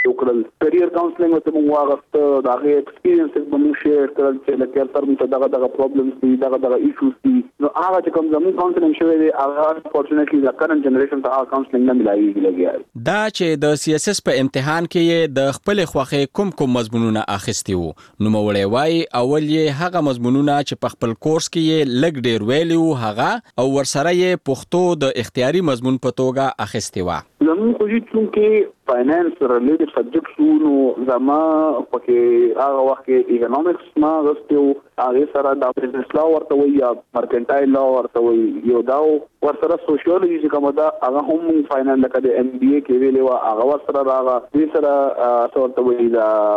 وکړل کیریئر کاونسلینګ ته موږ واغسته دا غي ایکسپیرینس به موږ شیر کړل چې لکه تر موږ دغه دغه پرابلمز دي دغه دغه ایشوز دي نو هغه چې کوم زموږ کاونسلینګ شوی دی هغه فورچونټلی د کرنٹ جنریشن ته هغه کاونسلینګ نه ملایي لګیا دا چې د سی اس اس په امتحان کې د خپل خوخه کوم کوم مضمونونه اخیستي وو نو مولوي وای اول یې هغه مضمونونه چې په خپل کورس کې لګ ډیر ویلیو هغه او ورسره یې پښتو د اختیاري مضمون په توګه اخیستي و زموږ خو چې فاینانس ریلیټډ سبجیکټس نو زما پکې هغه وخت کې اکونومکس ما غوښتو هغه سره د بزنس لا ورته وي یا مرکنټایل لا ورته وي یو دا ورسره سوشیولوژي چې کومه دا هغه هم فاینانس لکه د ام بي اي کې ویلې و هغه ورسره راغله دې سره ورته وي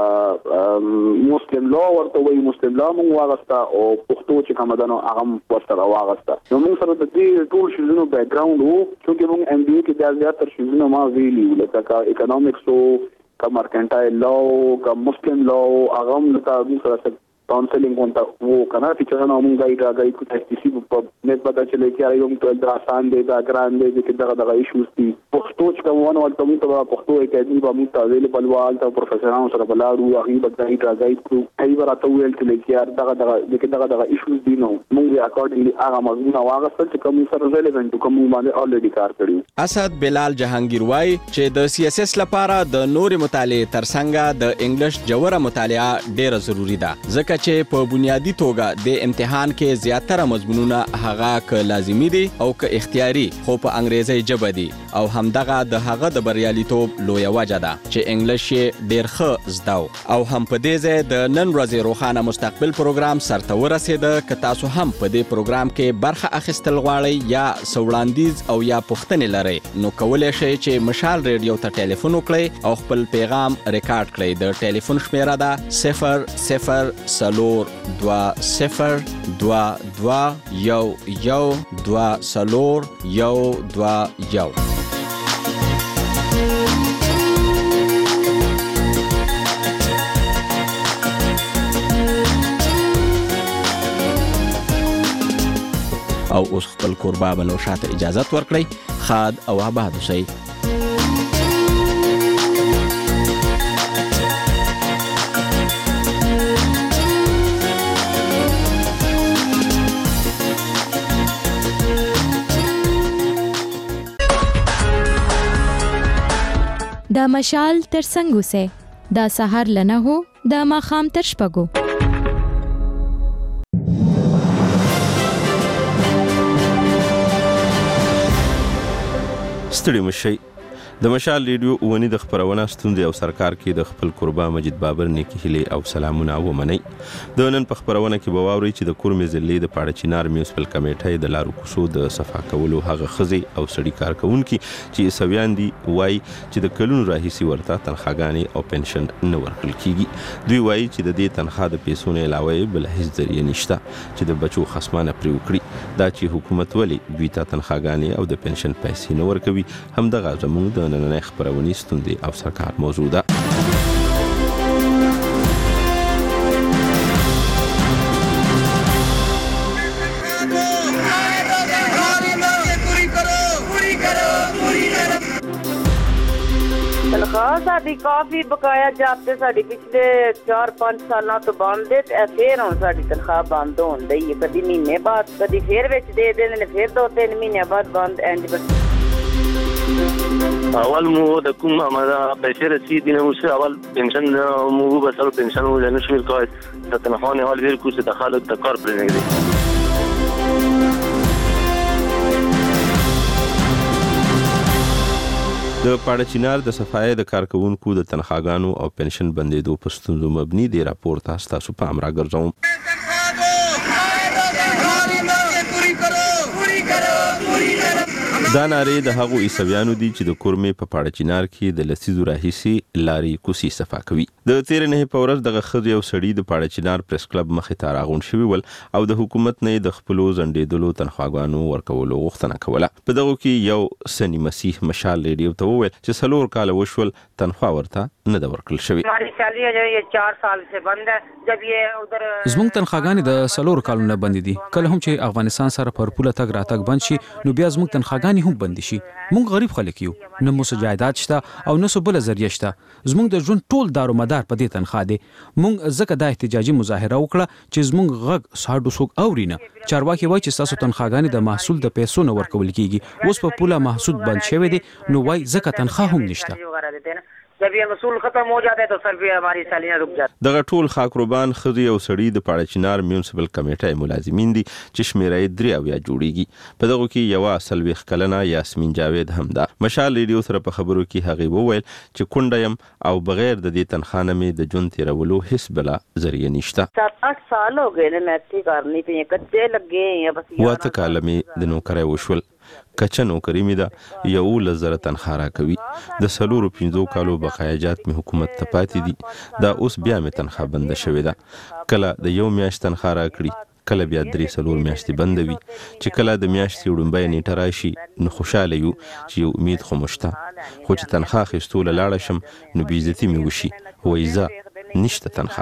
دا مسلم لا ورته وي مسلم لا مو واغستا او پښتو چې کومه دا نو هغه ورسره واغستا نو موږ سره د دې ټول شیزونو بیک ګراوند وو چې موږ ام بي اي کې د زیاتره شیزونو ما ویلي لکه economics او کا مرکنټایل لا او کا مسلم لا او هغه هم لکه سره کاونسلینګ ونته وو کنه چې څنګه موږ غاډ راغی کو تاسو په نت پتا چلے چې ایوم ټول دا آسان دی دا ګران دی چې دغه دغه ایشوز دي پښتو چې کومه ورته موږ ته پښتو اکیډمي په موږ ته اویلیبل وال ته پروفیسورانو سره بلارو هغه به غاډ راغی کو هی ورته ویل چې یار دغه دغه چې دغه دغه ایشوز دي نو موږ اکورډنګلی هغه موضوع واغستل چې کوم سره ریلیونټ کوم باندې الریډي کار کړی اسد بلال جهانگیر وای چې د سی اس اس لپاره د نوري مطالعه ترڅنګ د انګلیش جوړه مطالعه ډیره ضروری ده ځکه چې په بنیادی توګه د امتحان کې زیاتره مضمونونه هغه ک لازمی دي او ک اختیاري خو په انګریزي ژبه دي او همدغه د هغه د بریالیتوب لوی وجه ده چې انګلیش ډیر ښه زده او هم په دې ځای د نن ورځې روخانه مستقبل پروګرام سرته ورسېده ک تاسو هم په دې پروګرام کې برخه اخیستل غواړئ یا سوړاندیز او یا پوښتنې لرئ نو کولای شئ چې مشال ریډیو ته ټلیفون وکړئ او خپل پیغام ریکارډ کړئ د ټلیفون شمیره ده صفر صفر سلور دوا صفر دوا دوا یو یو دوا سلور یو دوا یو او اوس خپل کوربه بلو شاته اجازت ورکړئ خاد او آباد اوسئ دا مشال تر څنګه سه دا سحر لنه هو دا ماخام تر شپګو ستړي مشي د مشال ریډیو ونی د خبرونه ستوندې او سرکار کې د خپل قربا مجید بابر نیکی هلي او سلامونه ومني د نن په خبرونه کې بواوري چې د کورمې ضلع د پاړه چینار میونسپل کمیټې د لارو کوڅو د صفا کولو هغه خزي او سړي کارکونکو چې سویان دي وای چې د کلونو راهیسي ورته تنخواګانی او پنشن نه ورکړل کیږي دوی وای چې د دې تنخوا د پیسو نه علاوه بل هیڅ ذریعہ نشته چې د بچو خصمانه پرې وکړي دا چې حکومت ولی دوی ته تنخواګانی او د پنشن پیسې نه ورکوي هم دغه زموږ د نننۍ خبرونې ستوندې او سرکار موضوع ده ਤਨਖਾਹ ਸਾਡੀ ਕਾਫੀ ਬਕਾਇਆ ਜਾਪਤੇ ਸਾਡੀ ਪਿਛਲੇ ਚਾਰ ਪੰਜ ਸਾਲਾਂ ਤੋਂ ਬੰਦ ਹੈ ਤੇ ਫੇਰ ਹੁਣ ਸਾਡੀ ਤਨਖਾਹ ਬੰਦ ਹੋਣ ਡਈ ਹੈ ਕਦੀ ਮਹੀਨੇ ਬਾਅਦ ਕਦੀ ਫੇਰ ਵਿੱਚ ਦੇ ਦੇਣ ਨੇ ਫੇਰ ਦੋ ਤਿੰਨ ਮਹੀਨੇ ਬਾਅਦ ਬੰਦ ਇੰਜ اول مو د کوم امدا پیسې رسیدي نه اوس اول پنشن مو بسلو پنشن مو نه شویل کوي د تنخوانه اول ویل کوڅه د خالد د کار پر نه دی د پاړه چینار د صفای د کارکونکو د تنخواګانو او پنشن بندیدو په ستونزو مبني دی راپور تاسو په امر راګرځوم دا ناری د هغو عیسویانو دي چې د کورمې په پاړه چینار کې د لسیزو راهیسي لاري کوسي صفا کوي د تیر نه په ورځ د غخذ یو سړی د پاړه چینار پریس کلب مخې ته راغون شوی ول او د حکومت نه د خپلو زندېدلو تنخواګانو ورکولو غوښتنه کوله په دغه کې یو سنی مسیح مشال ریډیو ته وویل چې سلور کال وشول تنخوا ورته نه د ورکړل شوی زموږ تنخواګانې د سلور کالونو بند دي کله هم چې افغانستان سره پر پوله تګ راتګ بند شي نو بیا زموږ تنخواګانې تنخواګانې هم بند شي. موږ غریب خلک یو، نه مو سجایدات شته او نه څه بله ذریعه شته. زموږ د ژوند ټول دار و مدار په دې تنخوا دی. موږ ځکه دا احتجاجي مظاهره وکړه چې زموږ غږ ساډو څوک اوري نه. چارواکي وایي چې ستاسو تنخواګانې د محصول د پیسو نه ورکول کیږي. اوس په پوله محصول بند شوی دی، نو وایي ځکه تنخوا هم نشته. जब ये वसूल खत्म हो जाता है तो सर भी हमारी सालियां रुक जाती. دغه ټول خاکروبان خدي او سړی د پاړچینار میونسپل کمیټه ملازمین دي چې شمیرې درې اویا جوړیږي. په دغه کې یو سلويخ کلنه یاسمین جاوید هم ده. مشال ریډیو سره په خبرو کې هغه وویل چې کونډیم او بغیر د دې تنخانه مې د جون تیرولو هیڅ بلا ذریعہ نشته. सात आठ साल हो गए मैं अच्छी करनी पे कच्चे लगे हैं बस. واته کالمې د نوکرای وشول. کچه نوکری می ده یو لزر تنخوا را کوي. د سلورو پنځو کالو بقایجات می حکومت ته پاتې دي. دا اوس بیا می تنخوا بند شوې ده. کله د یو میاشت تنخوا را کړي، کله بیا درې سلور میاشتې بندوي. چې کله د میاشتې وړومبۍ نیټه راشي نو خوشاله یو چې یو امید خو مشته، خو چې تنخوا اخیستو له لاړه شم نو بې عزتي مې وشي. وایي زه نشته تنخوا.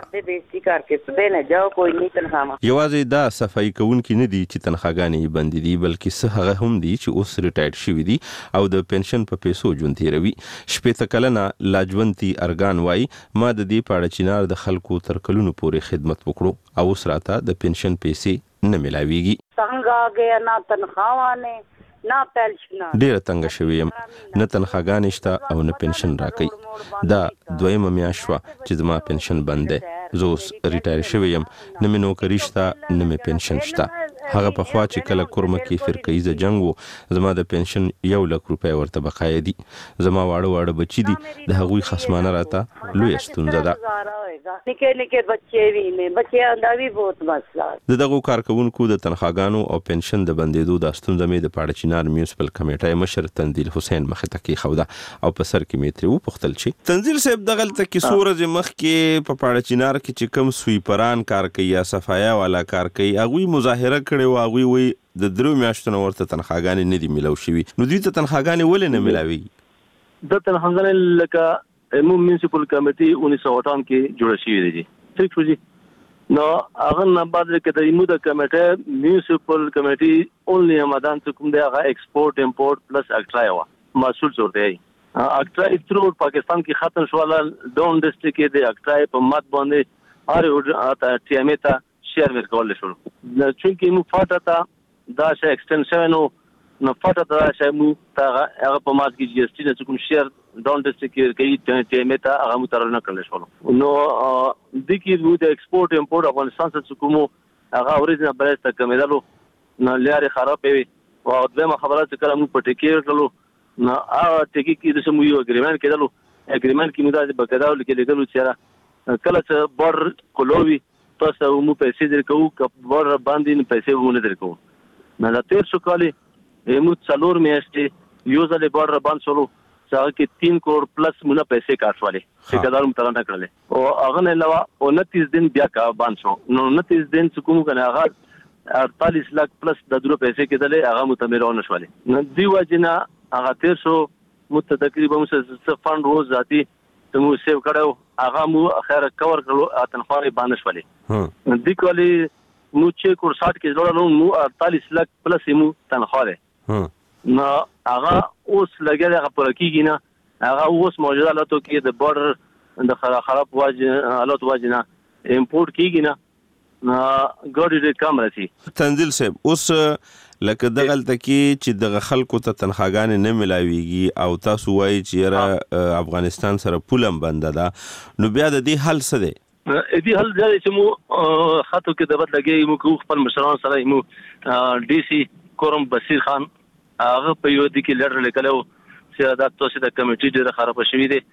یوازې دا صفایي کوونکي نه دي چې تنخواګانې یې بندې دي، بلکې څه هغه هم دي چې اوس ریټایر شوي دي او د پنشن په پیسو ژوند تیروي. شپېته کلنه لاجونتي ارګان وایي ما د دې پاړه چینار د خلکو تر کلونو پورې خدمت وکړو او اوس راته د پنشن پیسې نه ملاویږي. څنګه اگے نه تنخواهانه نه پنشن. ډیره تنګ شوی یم، نه تنخواګانې شته او نه پنشن راکوي. دا دویمه میاشت شوه چې زما پنشن بند دی. زه اوس ریټایر شوی یم، نه مې نوکري شته نه مې پنشن شته. هغه پخوا چې کله کورمه کې فرقهیزه جنګ و زما د پنشن یو لک روپۍ ورته بقایه دي. زما واړه واړه بچي دي، د هغوی خصمانه راته لویه ستونزه ده. نکې نکې بچې وي مې بچې دا وی بہت مسله. د دغو کارکونکو د تنخواګانو او پنشن د بندېدو د ستونزه مې د پاړچینار میونسپل کمیټې مشر تنزیل حسین مخې ته کېښوده او په سر کې مې ترې وپوښتل چې تنزیل صاحب دغلته کې څو ورځې مخکې په پاړچینار کې چې کوم سویپران کار کوي یا صفایا والا کار کوي هغوی مظاهره کړې و. هغوی وایي د درو میاشتو نه ورته تنخواګانې نه دي میلاو شوي. نو دوی ته تنخواګانې ولې نه میلاویږي؟ د تنخواګانې لکه ایمو میونسپل کمیټې انیس سو اٹھاون کې جوړه شوې دي. ٹھیک شو جی. نو هغه نه بعد کې د ایمو د کمیټې میونسپل کمیټې اونلی همدان څه کوم دی هغه ایکسپورټ امپورټ پلس اکټرای وا مسول جوړ دی. اکټرای تر پاکستان کې ختم شو ول ډاون ډسټریکټ کې د اکټرای په مات باندې هر ټي ام ته شیر ورکول شو. چونکې مو فاټه تا دا شی ایکسټنشن نو نو فاټه تا شی مو تا هغه په مات کې جی اس ټي نه کوم شیر ډاون ډسټریکټ کې کوي ټي ام ته هغه مو تر نه کړل شو. نو د کې مو د ایکسپورټ امپورټ افغانستان څخه کوم هغه اوریجنل بیلنس ته کمیدلو نو لاري خراب وي او دغه خبرات کله مو په ټکی کړلو نو هغه ټکی کې د سمو یو اګریمنت کېدلو. اګریمنت کې مو د بقاعده لیکلو چې کله چې بور کولوي تاسو مو پیسې درکو کبر باندې نه پیسې ونه درکو. نه دا تیر شو کالي مو څلور میاشتې یو ځل بار باندې شلو چې کې تین کروڑ پلس مونږه پیسې کاټوالې چې کدارم تر نه کړلې او هغه نه علاوه انتیس دن بیا کا باندې شو. نو انتیس دن چې کوم کنه هغه اڑتالیس لک پلس د درو پیسې کېدلې هغه متمرونه شولې. نو دی وجنه هغه تیر شو مو تقریبا څه فند روز ذاتی ته مو سیو کړو هغه مو اخر کور کړو تنخواه باندې شولې. دی کلی مو چې کور ساټ کې جوړلو مو اڑتالیس لک پلس مو تنخواه ده. نو هغه اوس لګل هغه پر کېږي نه هغه اوس موجوده حالاتو کې د بورډر د خراب واجب حالات واجنه امپورټ کېږي نه ګاډي ډېر کم راځي. تنزیل صاحب اوس لکه دغلته کې چې دغه خلکو ته تنخواګانې نه ملاویږي او تاسو وایي چې یاره افغانستان سره پولم بنده ده نو بیا د دې حل څه دی؟ دې حل دا چې مو خاطو کې د بد لګي مو خپل مشران سره مو ډي سي کورم بصیر خان هغه په یو دي کې لړ لیکلو چې دا تاسو د کمیټې ډیره خراب شوې دي.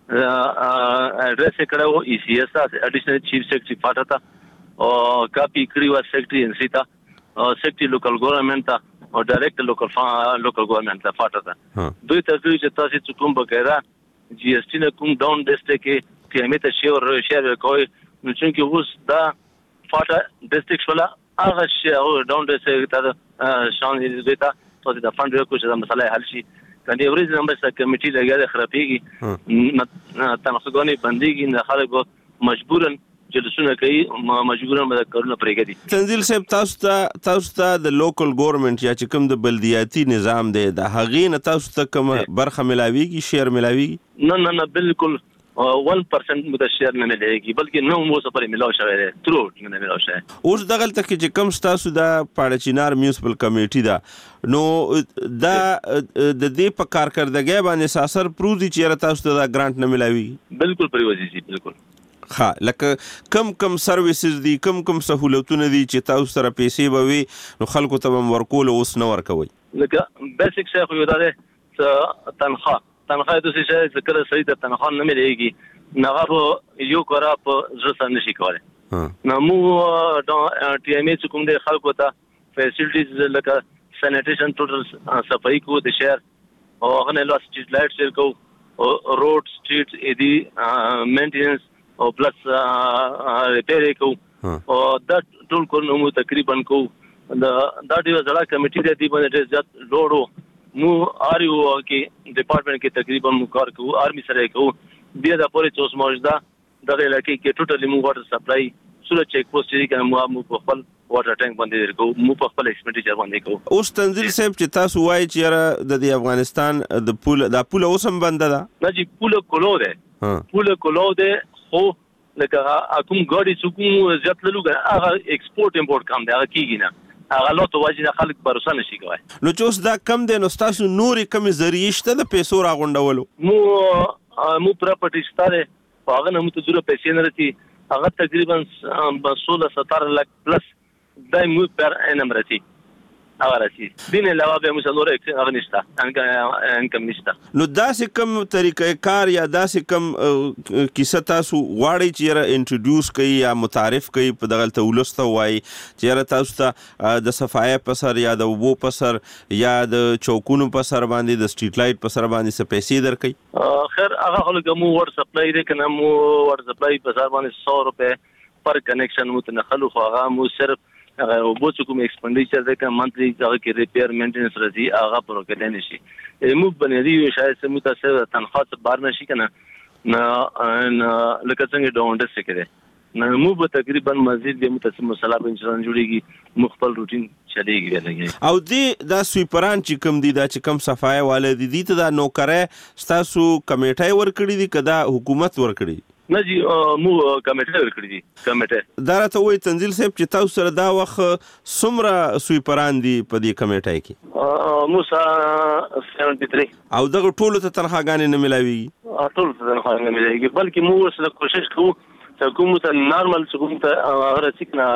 اډریس کړو ای سی ایس اس اډیشنل چیف سیکریټری فاټا او کاپی کړی و سیکریټری ان سیتا او سیکریټری لوکل ګورنمنت او ډایریکټر لوکل لوکل ګورنمنت فاټا دوی ته دوی چې تاسو چې کوم بغیره جی اس ټی نه کوم ډاون ډسټریکټ کې قیمته شیر شیر کوي نو چې اوس دا فاټا ډسټریکټ ولا هغه شی او ډاون ډسټریکټ ته شان دیتا تاسو د فند ورکو چې دا مسله حل شي. کني ورځ نمبر سره کمیټې لګیا د خرابېږي تنخواګانې بنديږي نه خلک مجبورن جلسونه کوي مجبورن به کارونه پرېږدي. تنزیل صاحب تاسو ته تاسو ته د لوکل ګورنمنت یا چې کوم د بلدیاتي نظام دی د هغې نه تاسو ته کوم برخه ملاویږي شیر ملاویږي؟ نه نه نه بالکل ون پرسنٹ مو د شیر نه ملایږي بلکې نو مو څه پرې ملاو شوی دی ترو نه ملاو شوی. اوس دغلته کې چې کوم تاسو د پاړه چینار میونسپل کمیټي ده نو دا د دې په کارکردګۍ باندې ساسر پروزي چې تاسو ته دا ګرانټ نه ملاوي؟ بالکل پریوځي سي بالکل. ها لکه کم کم سرویسز دي کم کم سہولتونه دي چې تاسو سره پیسې به وي نو خلکو ته هم ورکول اوس نه ورکوي؟ لکه بیسیک شی خو یو دا دی تنخواه تنخواه د څه شي چې کله صحیح د تنخواه نه مليږي نه غو یو کار په ځل نه شي کولای. نو مو د ټي ام ایچ کوم د خلکو ته فیسیلیټیز لکه سانیټیشن ټوټل صفائی کو د شهر او هغه نه لاس سټریټ لایټ شیر کو او روډ سټریټ ایدي مینټیننس او پلس ریپیر کو او دا ټول کو نو تقریبا کو دا دا ډیو ځړه کمیټي د دې باندې ځات لوړو مو آریو کې ډپارټمنټ کې تقریبا مو کار کوو آرمي سره کوو بیا د پوره چوس موجوده د علاقې کې ټوټلی مو واټر سپلای سره چیک پوسټ چې کوم مو په خپل واټر ټانک باندې ورکو مو په خپل ایکسپیډیچر باندې کوو. اوس تنزیل صاحب چې تاسو وایي چې د افغانستان د پول د پول اوسم بند ده نه جی پول کولو ده پول کولو ده خو لکه کوم ګاډي څوک زیات لږه هغه ایکسپورټ امپورټ کم دی هغه کیږي نه هغه لوت واجنه خلک پروسه نشي کوي. نو چې اوس دا کم دی نو تاسو نورې کم ذریعہ شته د پیسو راغونډولو؟ مو مو پراپرټی ستاره هغه نه مو ته ضرورت پیسې نه راتي هغه تقریبا سولہ ستر لک پلس دای مو پر انم راتي هغه راتي دین علاوه به مو څلور هغه نشته انکم نشته. نو داسې کوم طریقې کار یا داسې کوم کیسه تاسو غواړئ چې را انټروډیوس کړئ یا متعارف کړئ په دغلته ولسته وایي چې تاسو ته د صفایي په سر یا د اوبو په سر یا د چوکونو په سر باندې د سټریټ لایټ په سر باندې څه پیسې درکړئ؟ خیر هغه خلک مو ور سپلای دی کنه مو ور سپلای په سر باندې سو روپے پر کنیکشن مو ته خلک هغه مو صرف هغه وبو چې کوم ایکسپنډیچر د کوم منتلی هغه کې ریپیر مینټیننس راځي هغه پروګرام نشي مو باندې شاید سمو تاسو تنخواه بار نشي کنه نه لکه څنګه ډاونډ سکره نه مو به تقریبا مزید د متصل مصالحه انشورنس جوړیږي مخبل روټین چلیږي ولګي او دې دا سویپران چې کوم دي دا چې کوم صفای والد دي ته دا نوکره تاسو کمیټه ور کړی دي کدا حکومت ور کړی؟ نه جی مو کمیټه ور کړی دي کمیټه دا راته وایي تنزیل صاحب چې تاسو سره دا وخت څومره سویپران دي په دې کمیټه کې؟ مو ساتلو او دغه ټولو ته تنخواګانې نه ملاويږي؟ ټولو ته تنخواګانې نه ملاويږي بلکې مو سره کوشش کوو حکومت نارمل حکومت هغه څنګه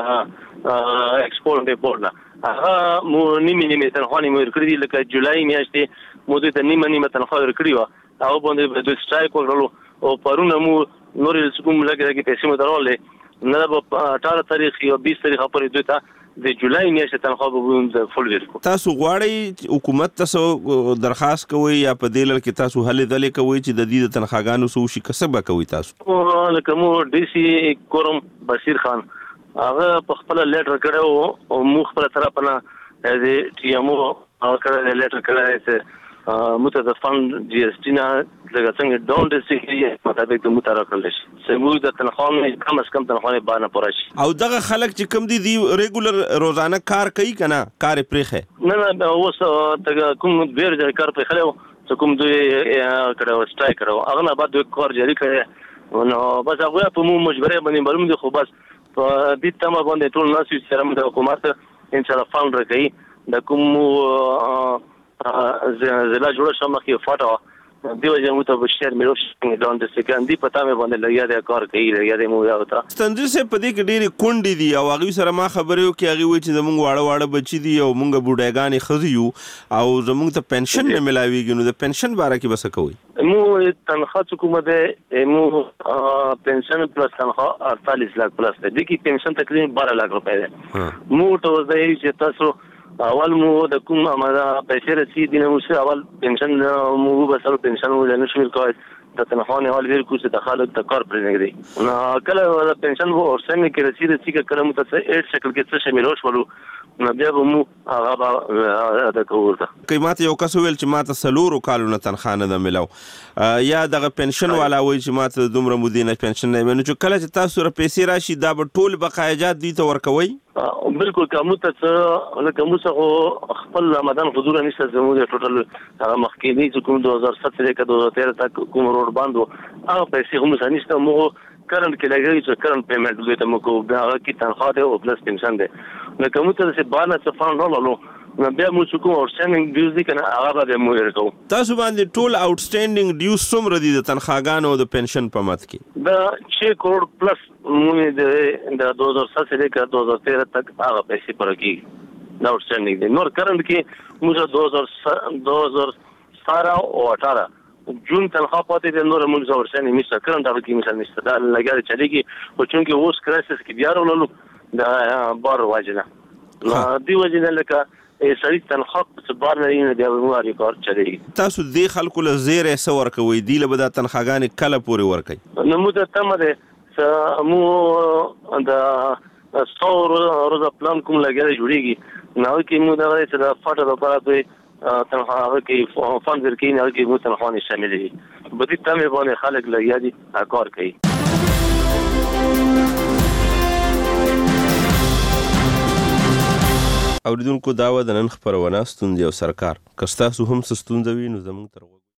ایکسپورټ امپورټ نه هغه مو نیمه نیمه تنخواه مو ورکړي دي لکه جولای میاشتې مو د نیمه نیمه تنخواه ورکړي و هغه باندې د سټرایک وکړلو او پرونه مو نورې کوم لګي لګي پیسې مو درولې نه په اټھارہ تاریخ یا بیس تاریخ پورې دوی ته د جولای میاشتې تنخواه به فول ورکړو. تاسو غواړئ حکومت تاسو درخواست کوئ یا په دې لړ کې تاسو هلې دلې کوئ چې د دې د تنخواګانو څه شي کسبه کوي تاسو؟ لکه مو ډي سي کورم بشیر خان هغه په خپل لیټر کړو او مو خپل طرف نه د ټي ام او کړه لیټر کړه چې مته د فند جی اس ټي نه لکه څنګه ډاون ډیسټریکټ مطابق د متره کړل شي سمو د تنخواه کم از کم تنخواه باندې پوره شي. او دغه خلک چې کم دي دی ریګولر روزانه کار کوي کنه کار پرېخه؟ نه نه اوس ته کوم ډیر ځای کار پرېخلو چې کوم دوی کړه سټرایک کړو هغه نه بعد دوی کار جاری کړي نو بس هغه په مو مجبورې باندې معلوم دي خو بس په دې تمه باندې ټول ناس چې سره د حکومت ان شاء الله فند راکړي د کوم زلا جوړه شمه کې فاټه دیو چې مو ته بشیر مې روښ ډاون د سکندې پتا مې باندې لګیا د کار کوي لګیا د مو یا وتا تنزیل صاحب په دې کې ډېری کونډې دي او هغه سره ما خبرې وکړې هغه وایي چې زمونږ واړه واړه بچي دي او مونږ بوډاګانې ښځې یو او زمونږ ته پنشن نه ملاويږي نو د پنشن باره کې بس کوي؟ مو تنخواه حکومت مو پنشن پلس تنخواه اڑتالیس लाख پلس ده دي کې پنشن تقریبا بارہ लाख روپے ده مو ته وځي چې تاسو اول مو د کوم امدا پیسې رسیدي نو چې اول پنشن مو بسره پنشن مو نه شمیر کوي د تنخواه نه اول ور کوڅه د خالق د کار پرې نه دی نو کله د پنشن وو څنګه کې رسیدي چې کله مو ته اټ شکل کې څه شامل وشولو نو بیا به مو هغه ادا کوو. که ماته یو کس ویل چې ماته څلورو کالونو تنخواه نه ده میلاو یا دغه پنشن والا وایي چې ماته دومره مودې نه پنشن نه نو چې کله چې تاسو سره پیسې راشي دا به ټول بقایجات دوی ته ورکوئ؟ بالکل که موږ ته څه لکه موږ څه خپل رمضان حضور نشته زموږ ټوټل هغه مخکینی چې کوم دو هزار سترې که دو هزار تیرې تک کوم روډ بند و هغه پیسې هم موږ نشته. موږ کرنټ کې لګوي چې کرنټ پیمنټ دوی ته موږ کوو بیا هغه کې تنخواه دی او پلس پنشن دی. نو که موږ ته داسې بهر نه څه فنډ راغلو نو بیا موږ چې کوم آوټسټینډینګ ډیوز دي که نه هغه به بیا موږ ورکوو. تاسو باندې ټول آوټسټینډینګ ډیوز څومره دي د تنخواګانو او د پنشن په مد کې؟ دا چھ کروڑ پلس موږ د دو هزار ست سے لے کر دو ہزار تیرہ تک هغه پیسې پوره کېږي دا آوټسټینډینګ دی. نور کرنٹ کې موږ دو هزار دو هزار سترہ او اٹھارہ جون تنخواه پاتې دی. نور موږ آوټسټینډینګ نشته کرنٹ هغه کې مثال نشته دا لګیا چلېږي خو چونکې اوس کرایسس کې بیا راغلو د بار وجه نه نو دې وجې نه لکه سړي تنخواه چې بار نه وي نو بیا به مو کار چلېږي. تاسو دې خلکو له زیری څه ورکوئ؟ دوی له به دا تنخواګانې کله پورې ورکوئ؟ نو موږ ته تمه دی مو د څو روزه پلان کوم لګیا دی جوړېږي نو هغه کې موږ دغه چې د فټه لپاره دوی تنخواه هغه کې فنډ ورکوي نو هغه کې موږ تنخواه نه شاملېږي. په دې تمې باندې خلک لګیا دي کار کوي. اوریدونکو دا وه د نن خپرونه ستونزې او سرکار. که ستاسو هم څه ستونزه وي نو زموږ تر